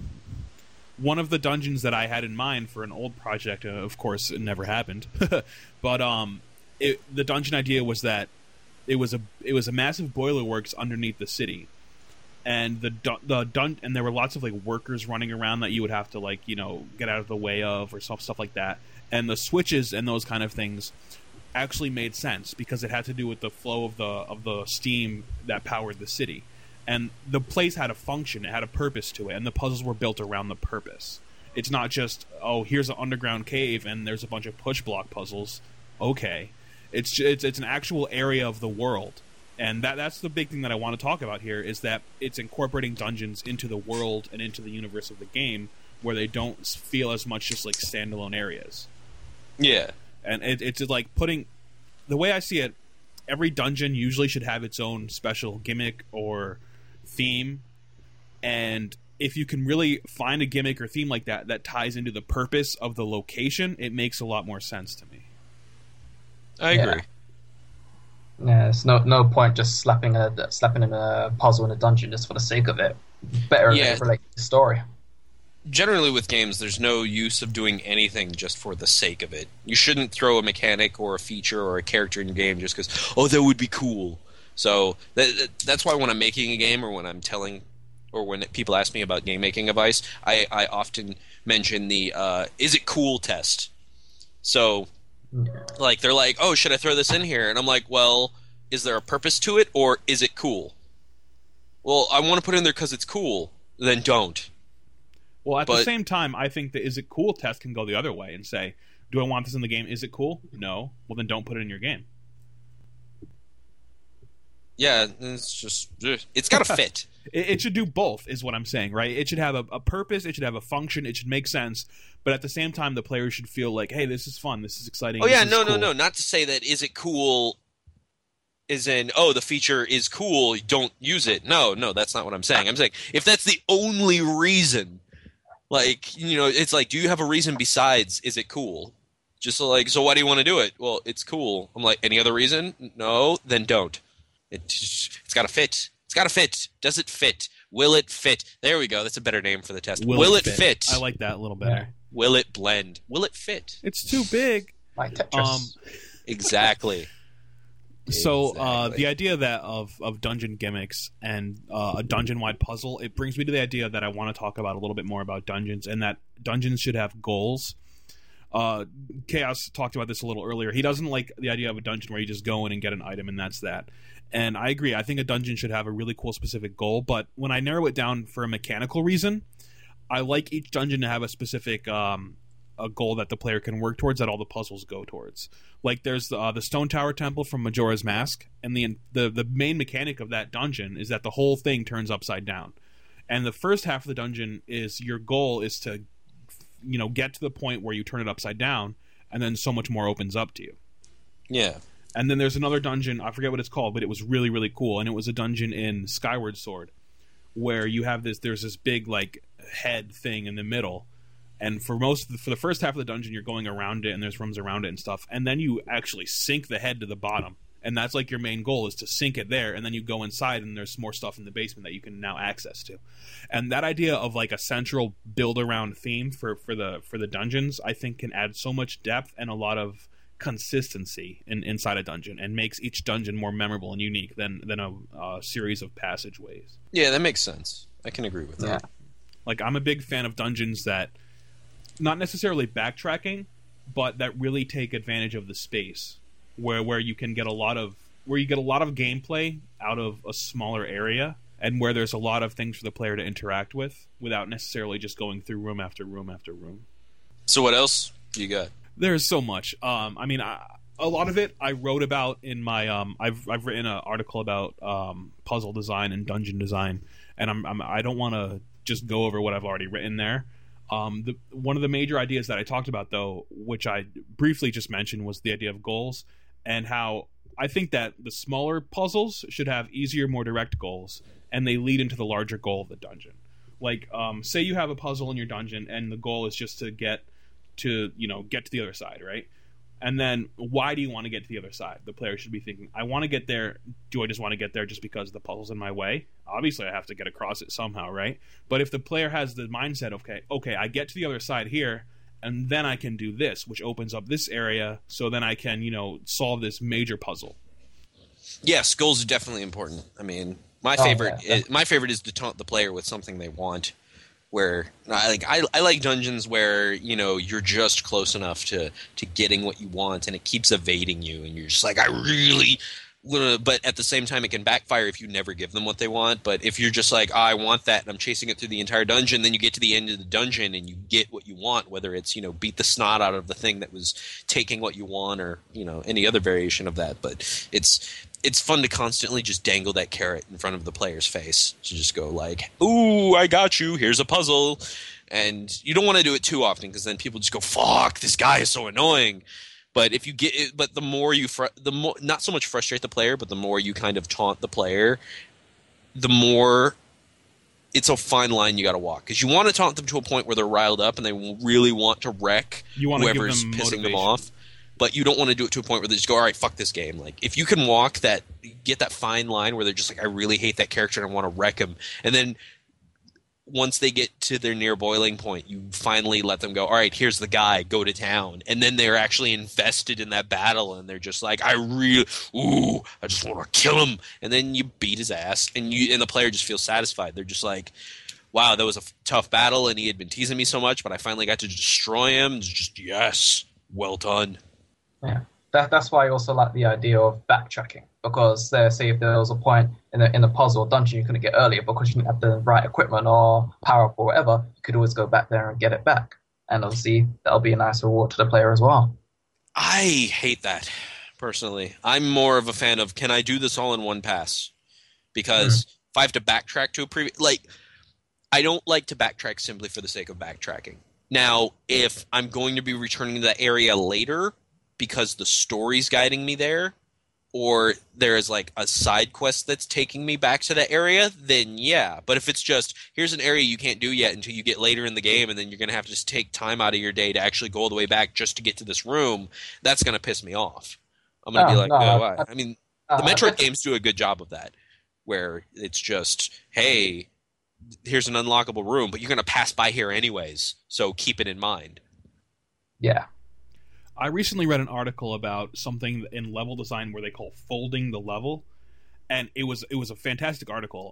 one of the dungeons that I had in mind for an old project, of course, it never happened. But the dungeon idea was that it was a massive boiler works underneath the city. And and there were lots of like workers running around that you would have to like, you know, get out of the way of or stuff like that. And the switches and those kind of things actually made sense because it had to do with the flow of the steam that powered the city. And the place had a function, it had a purpose to it, and the puzzles were built around the purpose. It's not just, oh, here's an underground cave and there's a bunch of push block puzzles. Okay, it's an actual area of the world. And that's the big thing that I want to talk about here, is that it's incorporating dungeons into the world and into the universe of the game, where they don't feel as much just like standalone areas. Yeah. And it's like putting... The way I see it, every dungeon usually should have its own special gimmick or theme. And if you can really find a gimmick or theme like that ties into the purpose of the location, it makes a lot more sense to me. I agree. Yeah, it's no point just slapping in a puzzle in a dungeon just for the sake of it. Better relate to the story. Generally with games, there's no use of doing anything just for the sake of it. You shouldn't throw a mechanic or a feature or a character in your game just because, oh, that would be cool. So that's why when I'm making a game, or when I'm telling, or when people ask me about game making advice, I often mention the is it cool test. So... like, they're like, oh, should I throw this in here? And I'm like, well, is there a purpose to it, or is it cool? Well, I want to put it in there because it's cool. Then don't. Well, at the same time, I think the is it cool test can go the other way and say, do I want this in the game? Is it cool? No. Well, then don't put it in your game. Yeah, it's just... it's got to fit. It should do both, is what I'm saying, right? It should have a purpose, it should have a function, it should make sense, but at the same time, the player should feel like, hey, this is fun, this is exciting. Oh, yeah, no. Not to say that is it cool is in, oh, the feature is cool, don't use it. No, that's not what I'm saying. I'm saying, if that's the only reason, like, you know, it's like, do you have a reason besides is it cool? Just like, so why do you want to do it? Well, it's cool. I'm like, any other reason? No, then don't. It's got to fit. It's got to fit. Does it fit? Will it fit? There we go. That's a better name for the test. Will it fit? I like that a little better. Yeah. Will it blend? Will it fit? It's too big. Like Tetris. Exactly. So Exactly. the idea that of dungeon gimmicks and a dungeon-wide puzzle, it brings me to the idea that I want to talk about a little bit more about dungeons, and that dungeons should have goals. Chaos talked about this a little earlier. He doesn't like the idea of a dungeon where you just go in and get an item and that's that. And I agree. I think a dungeon should have a really cool specific goal, but when I narrow it down for a mechanical reason, I like each dungeon to have a specific a goal that the player can work towards, that all the puzzles go towards. Like there's the Stone Tower Temple from Majora's Mask, and the main mechanic of that dungeon is that the whole thing turns upside down. And the first half of the dungeon is your goal is to get to the point where you turn it upside down, and then so much more opens up to you. Yeah. And then there's another dungeon, I forget what it's called, but it was really, really cool, and it was a dungeon in Skyward Sword where there's this big like head thing in the middle, and for the first half of the dungeon you're going around it and there's rooms around it and stuff, and then you actually sink the head to the bottom, and that's like your main goal, is to sink it there, and then you go inside and there's more stuff in the basement that you can now access to. And that idea of like a central build around theme for the dungeons, I think can add so much depth and a lot of consistency inside a dungeon, and makes each dungeon more memorable and unique than a series of passageways. Yeah, that makes sense. I can agree with that. Like I'm a big fan of dungeons that not necessarily backtracking, but that really take advantage of the space, where you can get a lot of gameplay out of a smaller area, and where there's a lot of things for the player to interact with without necessarily just going through room after room after room. So what else you got? There's so much. I mean, a lot of it I wrote about in my. I've written an article about puzzle design and dungeon design, and I don't want to just go over what I've already written there. One of the major ideas that I talked about, though, which I briefly just mentioned, was the idea of goals, and how I think that the smaller puzzles should have easier, more direct goals, and they lead into the larger goal of the dungeon. Like, say you have a puzzle in your dungeon, and the goal is just to get to the other side, right? And then, why do you want to get to the other side? The player should be thinking, I want to get there. Do I just want to get there just because the puzzle's in my way? Obviously, I have to get across it somehow, right? But if the player has the mindset, okay, I get to the other side here, and then I can do this, which opens up this area, so then I can, solve this major puzzle. Yes, goals are definitely important. I mean, my favorite is to taunt the player with something they want. Where I like dungeons where you're just close enough to getting what you want, and it keeps evading you, and you're just like, I really want to, but at the same time it can backfire if you never give them what they want. But if you're just like, I want that, and I'm chasing it through the entire dungeon, then you get to the end of the dungeon and you get what you want, whether it's beat the snot out of the thing that was taking what you want, or any other variation of that. But it's fun to constantly just dangle that carrot in front of the player's face, to just go like, ooh, I got you, here's a puzzle. And you don't want to do it too often, because then people just go, fuck, this guy is so annoying. But if you get it, but the more not so much frustrate the player, but the more you kind of taunt the player, the more it's a fine line you got to walk. Because you want to taunt them to a point where they're riled up and they really want to wreck whoever's pissing them off. But you don't want to do it to a point where they just go, all right, fuck this game. Like, if you can get that fine line where they're just like, I really hate that character and I want to wreck him. And then once they get to their near boiling point, you finally let them go, all right, here's the guy, go to town. And then they're actually invested in that battle, and they're just like, I just want to kill him. And then you beat his ass, and the player just feels satisfied. They're just like, wow, that was a tough battle, and he had been teasing me so much, but I finally got to destroy him. It's just, yes, well done. Yeah, that's why I also like the idea of backtracking, because say if there was a point in the puzzle or dungeon you couldn't get earlier because you didn't have the right equipment or power up or whatever, you could always go back there and get it back, and obviously that'll be a nice reward to the player as well. I hate that, personally. I'm more of a fan of, can I do this all in one pass? Because if I have to backtrack to a previous, I don't like to backtrack simply for the sake of backtracking. Now, if I'm going to be returning to that area later because the story's guiding me there, or there is like a side quest that's taking me back to that area, then yeah. But if it's just, here's an area you can't do yet until you get later in the game, and then you're going to have to just take time out of your day to actually go all the way back just to get to this room, that's going to piss me off. I'm going to be like, why? I mean, the Metroid games do a good job of that, where it's just, hey, here's an unlockable room, but you're going to pass by here anyways, so keep it in mind. Yeah. I recently read an article about something in level design where they call folding the level, and it was a fantastic article.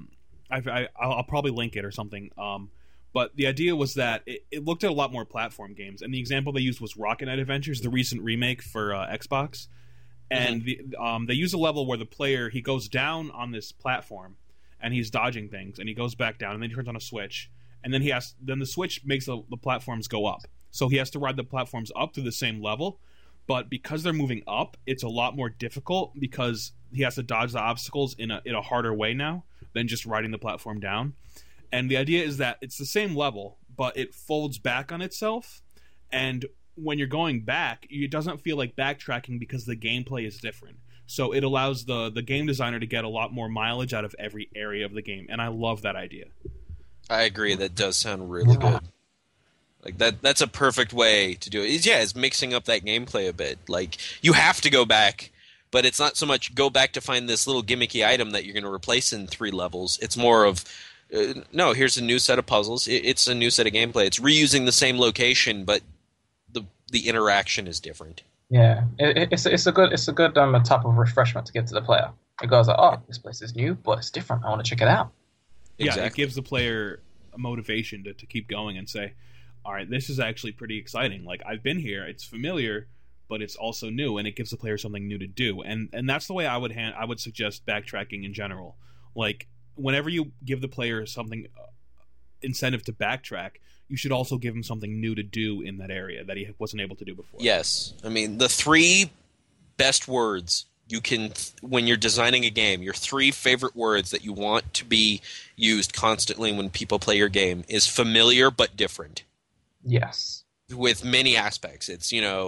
I'll probably link it or something. But the idea was that it looked at a lot more platform games, and the example they used was Rocket Knight Adventures, the recent remake for Xbox. And they use a level where the player, he goes down on this platform, and he's dodging things, and he goes back down, and then he turns on a switch, and then the switch makes the platforms go up. So he has to ride the platforms up to the same level, but because they're moving up, it's a lot more difficult because he has to dodge the obstacles in a harder way now than just riding the platform down. And the idea is that it's the same level, but it folds back on itself, and when you're going back, it doesn't feel like backtracking because the gameplay is different. So it allows the game designer to get a lot more mileage out of every area of the game, and I love that idea. I agree. That does sound really good. Like that's a perfect way to do it. It's mixing up that gameplay a bit. Like, you have to go back, but it's not so much go back to find this little gimmicky item that you're going to replace in 3 levels. It's more of no, here's a new set of puzzles. It's a new set of gameplay. It's reusing the same location, but the interaction is different. Yeah, it's a good type of refreshment to give to the player. It goes like, oh, this place is new, but it's different. I want to check it out. Yeah, it gives the player a motivation to keep going and say, all right, this is actually pretty exciting. Like, I've been here, it's familiar, but it's also new, and it gives the player something new to do. And that's the way I would suggest backtracking in general. Like, whenever you give the player something incentive to backtrack, you should also give him something new to do in that area that he wasn't able to do before. Yes. I mean, the 3 best words you can, when you're designing a game, your 3 favorite words that you want to be used constantly when people play your game is familiar but different. Yes. With many aspects. It's,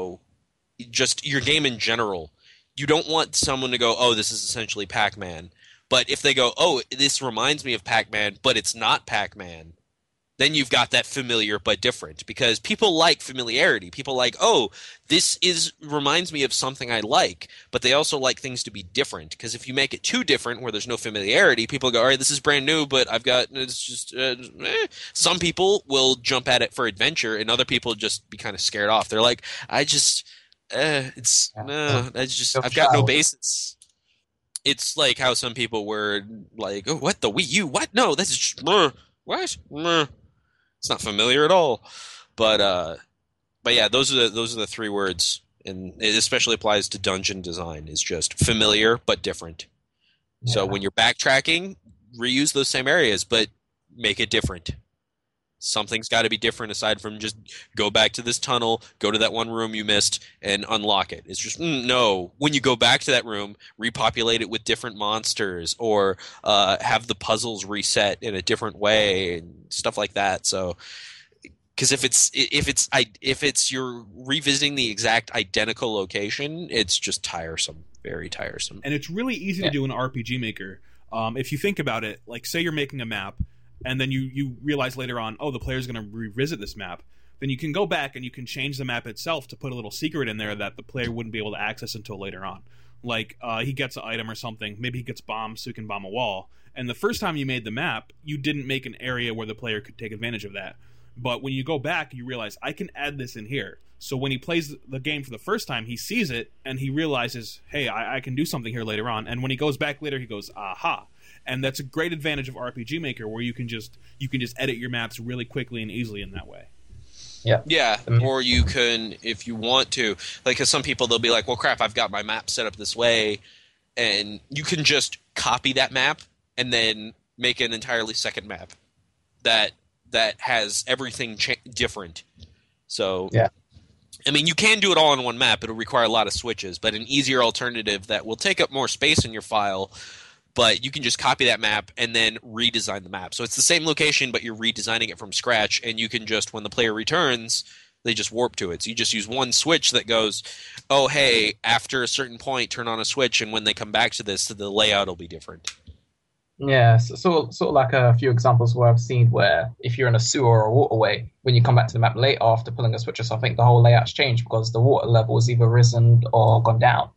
just your game in general. You don't want someone to go, oh, this is essentially Pac-Man. But if they go, oh, this reminds me of Pac-Man, but it's not Pac-Man, then you've got that familiar but different. Because people like familiarity. People like, oh, this reminds me of something I like. But they also like things to be different. Because if you make it too different where there's no familiarity, people go, all right, this is brand new, but it's just Some people will jump at it for adventure, and other people just be kind of scared off. They're like, I've got no basis. It's like how some people were like, oh, what, the Wii U? What? No, this is just, what? It's not familiar at all. But yeah, those are the 3 words, and it especially applies to dungeon design, is just familiar but different. Yeah. So when you're backtracking, reuse those same areas, but make it different. Something's got to be different aside from just go back to this tunnel, go to that one room you missed, and unlock it. It's just, no. When you go back to that room, repopulate it with different monsters, or have the puzzles reset in a different way, and stuff like that. So, because if it's you're revisiting the exact identical location, it's just tiresome, very tiresome. And it's really easy to do in RPG Maker. If you think about it, like, say you're making a map, and then you realize later on, oh, the player's going to revisit this map, then you can go back and you can change the map itself to put a little secret in there that the player wouldn't be able to access until later on. Like, he gets an item or something, maybe he gets bombs so he can bomb a wall, and the first time you made the map, you didn't make an area where the player could take advantage of that. But when you go back, you realize, I can add this in here. So when he plays the game for the first time, he sees it, and he realizes, hey, I can do something here later on. And when he goes back later, he goes, aha. And that's a great advantage of RPG Maker, where you can just edit your maps really quickly and easily in that way. Yeah, or you can, if you want to, like, because some people, they'll be like, well, crap, I've got my map set up this way, and you can just copy that map and then make an entirely second map that has everything different. So, yeah. I mean, you can do it all on one map. It'll require a lot of switches, but an easier alternative that will take up more space in your file, but you can just copy that map and then redesign the map. So it's the same location, but you're redesigning it from scratch, and you can just, when the player returns, they just warp to it. So you just use one switch that goes, oh, hey, after a certain point, turn on a switch, and when they come back to this, the layout will be different. Yeah, sort of like a few examples where I've seen where if you're in a sewer or a waterway, when you come back to the map later after pulling a switch or something, the whole layout's changed because the water level has either risen or gone down.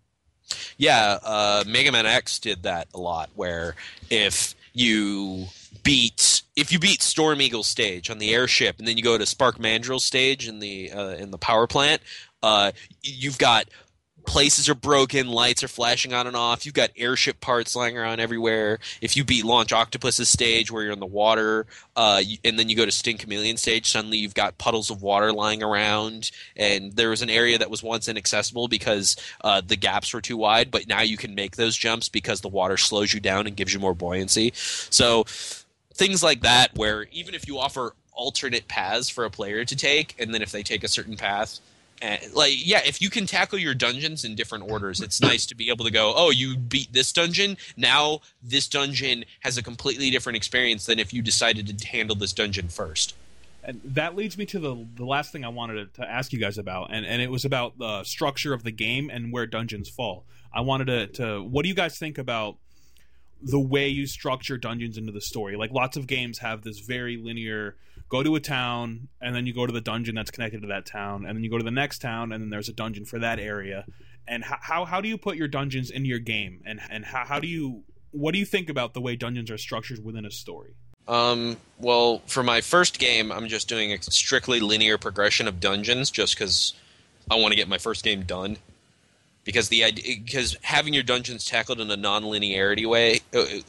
Yeah, Mega Man X did that a lot, where if you beat Storm Eagle stage on the airship, and then you go to Spark Mandrill stage in the power plant, You've got places are broken, lights are flashing on and off. You've got airship parts lying around everywhere. If you beat Launch Octopus's stage where you're in the water, and then you go to Sting Chameleon stage, suddenly you've got puddles of water lying around. And there was an area that was once inaccessible because the gaps were too wide, but now you can make those jumps because the water slows you down and gives you more buoyancy. So things like that, where even if you offer alternate paths for a player to take, and then if they take a certain path, if you can tackle your dungeons in different orders, it's nice to be able to go, oh, you beat this dungeon, now this dungeon has a completely different experience than if you decided to handle this dungeon first. And that leads me to the last thing I wanted to ask you guys about, and it was about the structure of the game and where dungeons fall. I wanted to what do you guys think about the way you structure dungeons into the story? Like, lots of games have this very linear, go to a town, and then you go to the dungeon that's connected to that town, and then you go to the next town, and then there's a dungeon for that area. And how do you put your dungeons into your game? And what do you think about the way dungeons are structured within a story? Well, for my first game, I'm just doing a strictly linear progression of dungeons just because I want to get my first game done. Because having your dungeons tackled in a non-linearity way,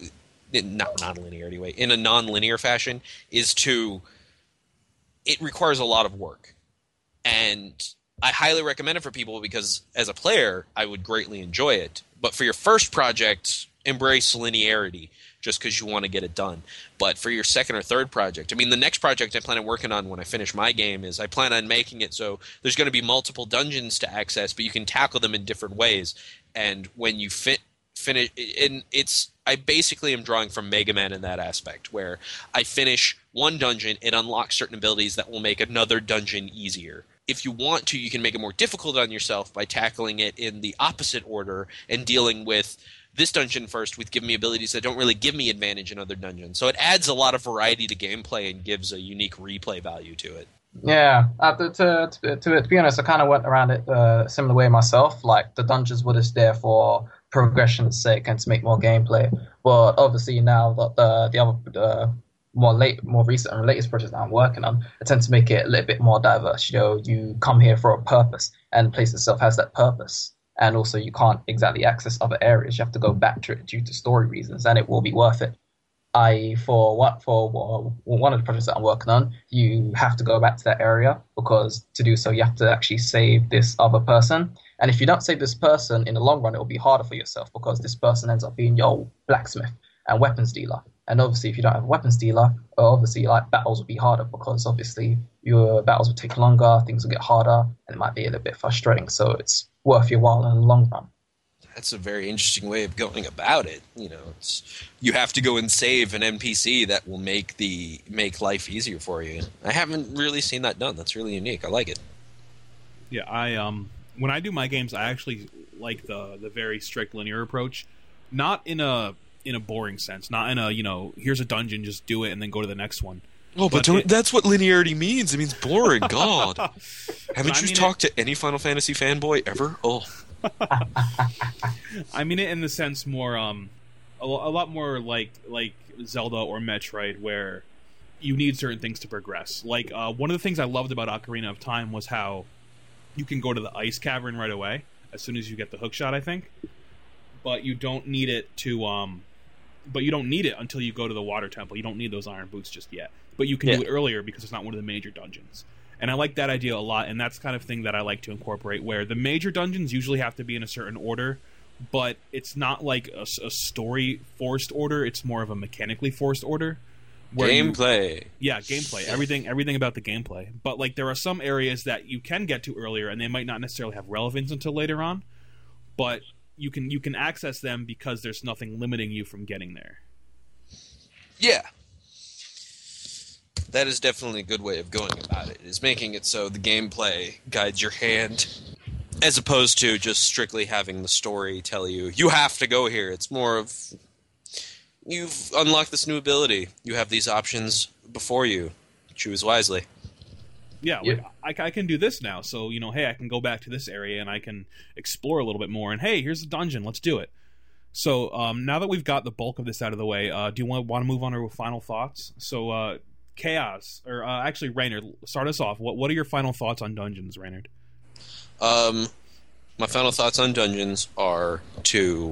in a non-linear fashion, it requires a lot of work. And I highly recommend it for people because as a player, I would greatly enjoy it. But for your first project, embrace linearity just because you want to get it done. But for your second or third project, I mean, the next project I plan on working on when I finish my game is I plan on making it so there's going to be multiple dungeons to access, but you can tackle them in different ways. And when you finish, and I basically am drawing from Mega Man in that aspect, where I finish one dungeon, it unlocks certain abilities that will make another dungeon easier. If you want to, you can make it more difficult on yourself by tackling it in the opposite order and dealing with this dungeon first with giving me abilities that don't really give me advantage in other dungeons. So it adds a lot of variety to gameplay and gives a unique replay value to it. Yeah, to be honest, I kind of went around it a similar way myself. Like, the dungeons were just there for progression's sake and to make more gameplay. But obviously now that the other more recent and latest projects that I'm working on, I tend to make it a little bit more diverse. You know, you come here for a purpose, and the place itself has that purpose. And also, you can't exactly access other areas. You have to go back to it due to story reasons, and it will be worth it. For one of the projects that I'm working on, you have to go back to that area because to do so, you have to actually save this other person. And if you don't save this person, in the long run, it will be harder for yourself because this person ends up being your blacksmith and weapons dealer. And obviously, if you don't have a weapons dealer, obviously, like, battles will be harder because obviously your battles will take longer, things will get harder, and it might be a little bit frustrating. So it's worth your while in the long run. That's a very interesting way of going about it. You know, you have to go and save an NPC that will make life easier for you. I haven't really seen that done. That's really unique. I like it. Yeah, when I do my games, I actually like the very strict linear approach, not in a boring sense, not in a, here's a dungeon, just do it and then go to the next one. Oh, but that's what linearity means. It means boring. God, haven't you talked to any Final Fantasy fanboy ever? Oh. I mean it in the sense more a lot more like Zelda or Metroid, where you need certain things to progress. Like, one of the things I loved about Ocarina of Time was how you can go to the ice cavern right away as soon as you get the hookshot, I think. But you don't need it until you go to the water temple. You don't need those iron boots just yet. But you can do it earlier because it's not one of the major dungeons. And I like that idea a lot, and that's the kind of thing that I like to incorporate, where the major dungeons usually have to be in a certain order, but it's not like a story-forced order. It's more of a mechanically forced order. Gameplay. Gameplay. Everything about the gameplay. But, like, there are some areas that you can get to earlier, and they might not necessarily have relevance until later on, but you can access them because there's nothing limiting you from getting there. Yeah. That is definitely a good way of going about it, is making it so the gameplay guides your hand, as opposed to just strictly having the story tell you, you have to go here. It's more of, you've unlocked this new ability. You have these options before you. Choose wisely. Yeah, like, I can do this now, so, hey, I can go back to this area and I can explore a little bit more, and hey, here's the dungeon, let's do it. So, now that we've got the bulk of this out of the way, do you want to move on to final thoughts? So, Chaos, or actually, Reynard, start us off. What are your final thoughts on dungeons, Reynard? My final thoughts on dungeons are to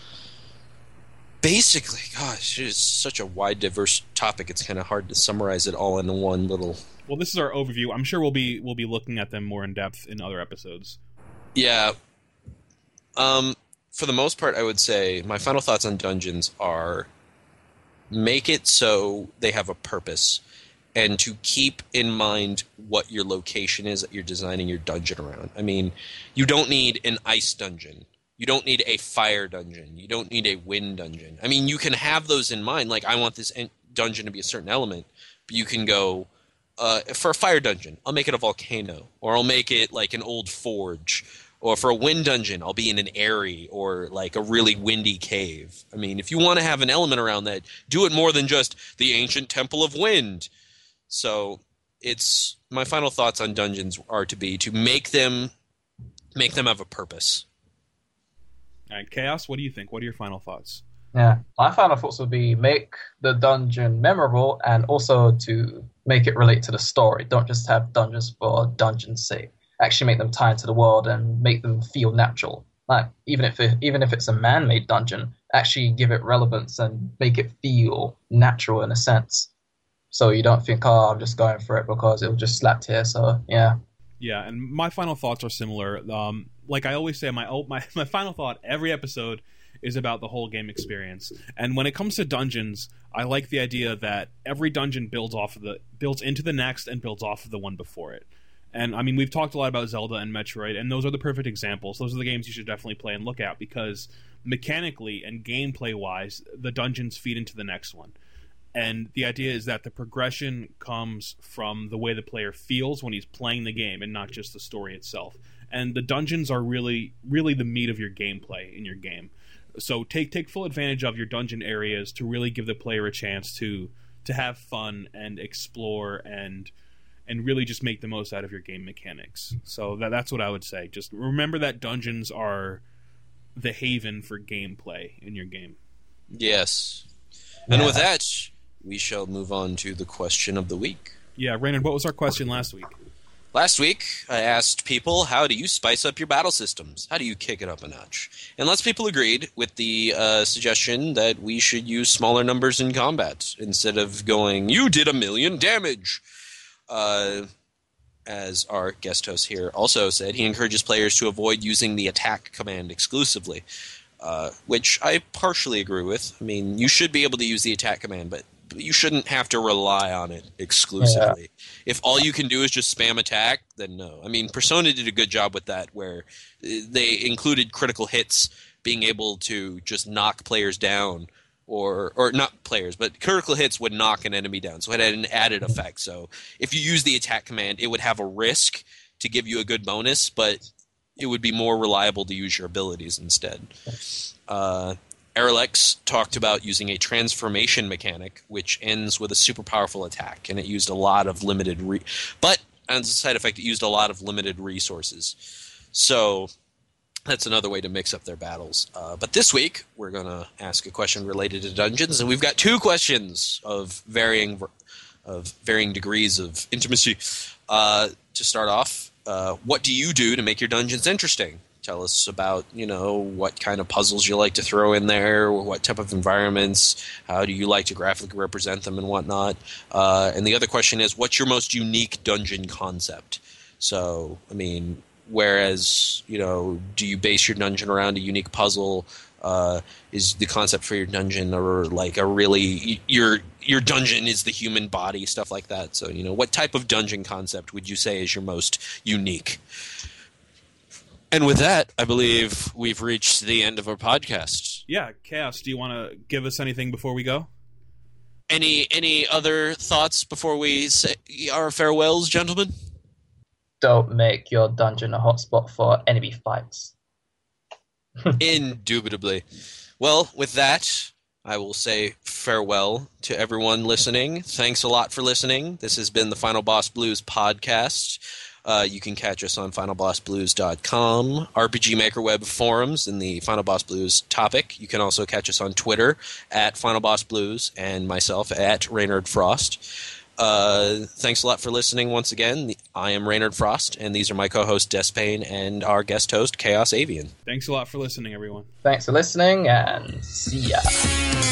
basically, gosh, it's such a wide, diverse topic. It's kind of hard to summarize it all into one little. Well, this is our overview. I'm sure we'll be looking at them more in depth in other episodes. Yeah. For the most part, I would say my final thoughts on dungeons are make it so they have a purpose, and to keep in mind what your location is that you're designing your dungeon around. I mean, you don't need an ice dungeon. You don't need a fire dungeon. You don't need a wind dungeon. I mean, you can have those in mind. Like, I want this dungeon to be a certain element, but you can go, for a fire dungeon, I'll make it a volcano, or I'll make it like an old forge. Or for a wind dungeon, I'll be in an airy or like a really windy cave. I mean, if you want to have an element around that, do it more than just the ancient temple of wind. So it's my final thoughts on dungeons are to make them have a purpose. All right, Chaos, what do you think? What are your final thoughts? Yeah, my final thoughts would be make the dungeon memorable and also to make it relate to the story. Don't just have dungeons for dungeon's sake. Actually make them tie into the world and make them feel natural. Like even if it's a man-made dungeon, actually give it relevance and make it feel natural in a sense. So you don't think, oh, I'm just going for it because it was just slapped here. So yeah. Yeah, and my final thoughts are similar. Like I always say, my final thought every episode is about the whole game experience. And when it comes to dungeons, I like the idea that every dungeon builds into the next and builds off of the one before it. And I mean, we've talked a lot about Zelda and Metroid, and those are the perfect examples. Those are the games you should definitely play and look at because mechanically and gameplay-wise, the dungeons feed into the next one. And the idea is that the progression comes from the way the player feels when he's playing the game and not just the story itself. And the dungeons are really, really the meat of your gameplay in your game. So take full advantage of your dungeon areas to really give the player a chance to have fun and explore and really just make the most out of your game mechanics. So that's what I would say. Just remember that dungeons are the haven for gameplay in your game. Yes. And with that, we shall move on to the question of the week. Yeah, Raynard, what was our question last week? Last week, I asked people, how do you spice up your battle systems? How do you kick it up a notch? And lots of people agreed with the suggestion that we should use smaller numbers in combat instead of going, you did 1,000,000 damage. As our guest host here also said, he encourages players to avoid using the attack command exclusively, which I partially agree with. I mean, you should be able to use the attack command, but you shouldn't have to rely on it exclusively. Yeah. If all you can do is just spam attack, then no. I mean, Persona did a good job with that, where they included critical hits, being able to just knock players down, or not players, but critical hits would knock an enemy down. So it had an added effect. So if you use the attack command, it would have a risk to give you a good bonus, but it would be more reliable to use your abilities instead. Erlex talked about using a transformation mechanic, which ends with a super powerful attack, and it used a lot of limited but as a side effect, it used a lot of limited resources. So that's another way to mix up their battles. But this week, we're going to ask a question related to dungeons, and we've got 2 questions of varying degrees of intimacy. To start off, what do you do to make your dungeons interesting? Tell us about, what kind of puzzles you like to throw in there, what type of environments, how do you like to graphically represent them and whatnot. And the other question is, what's your most unique dungeon concept? So, I mean, whereas, do you base your dungeon around a unique puzzle? Is the concept for your dungeon or like a really your dungeon is the human body, stuff like that? So, what type of dungeon concept would you say is your most unique? And with that, I believe we've reached the end of our podcast. Yeah, Chaos, do you want to give us anything before we go? Any other thoughts before we say our farewells, gentlemen? Don't make your dungeon a hotspot for enemy fights. Indubitably. Well, with that, I will say farewell to everyone listening. Thanks a lot for listening. This has been the Final Boss Blues podcast. You can catch us on FinalBossBlues.com, RPG Maker Web forums in the Final Boss Blues topic. You can also catch us on Twitter at Final Boss Blues and myself at Raynard Frost. Thanks a lot for listening once again. I am Raynard Frost, and these are my co-host Despain and our guest host Chaos Avian. Thanks a lot for listening, everyone. Thanks for listening, and see ya.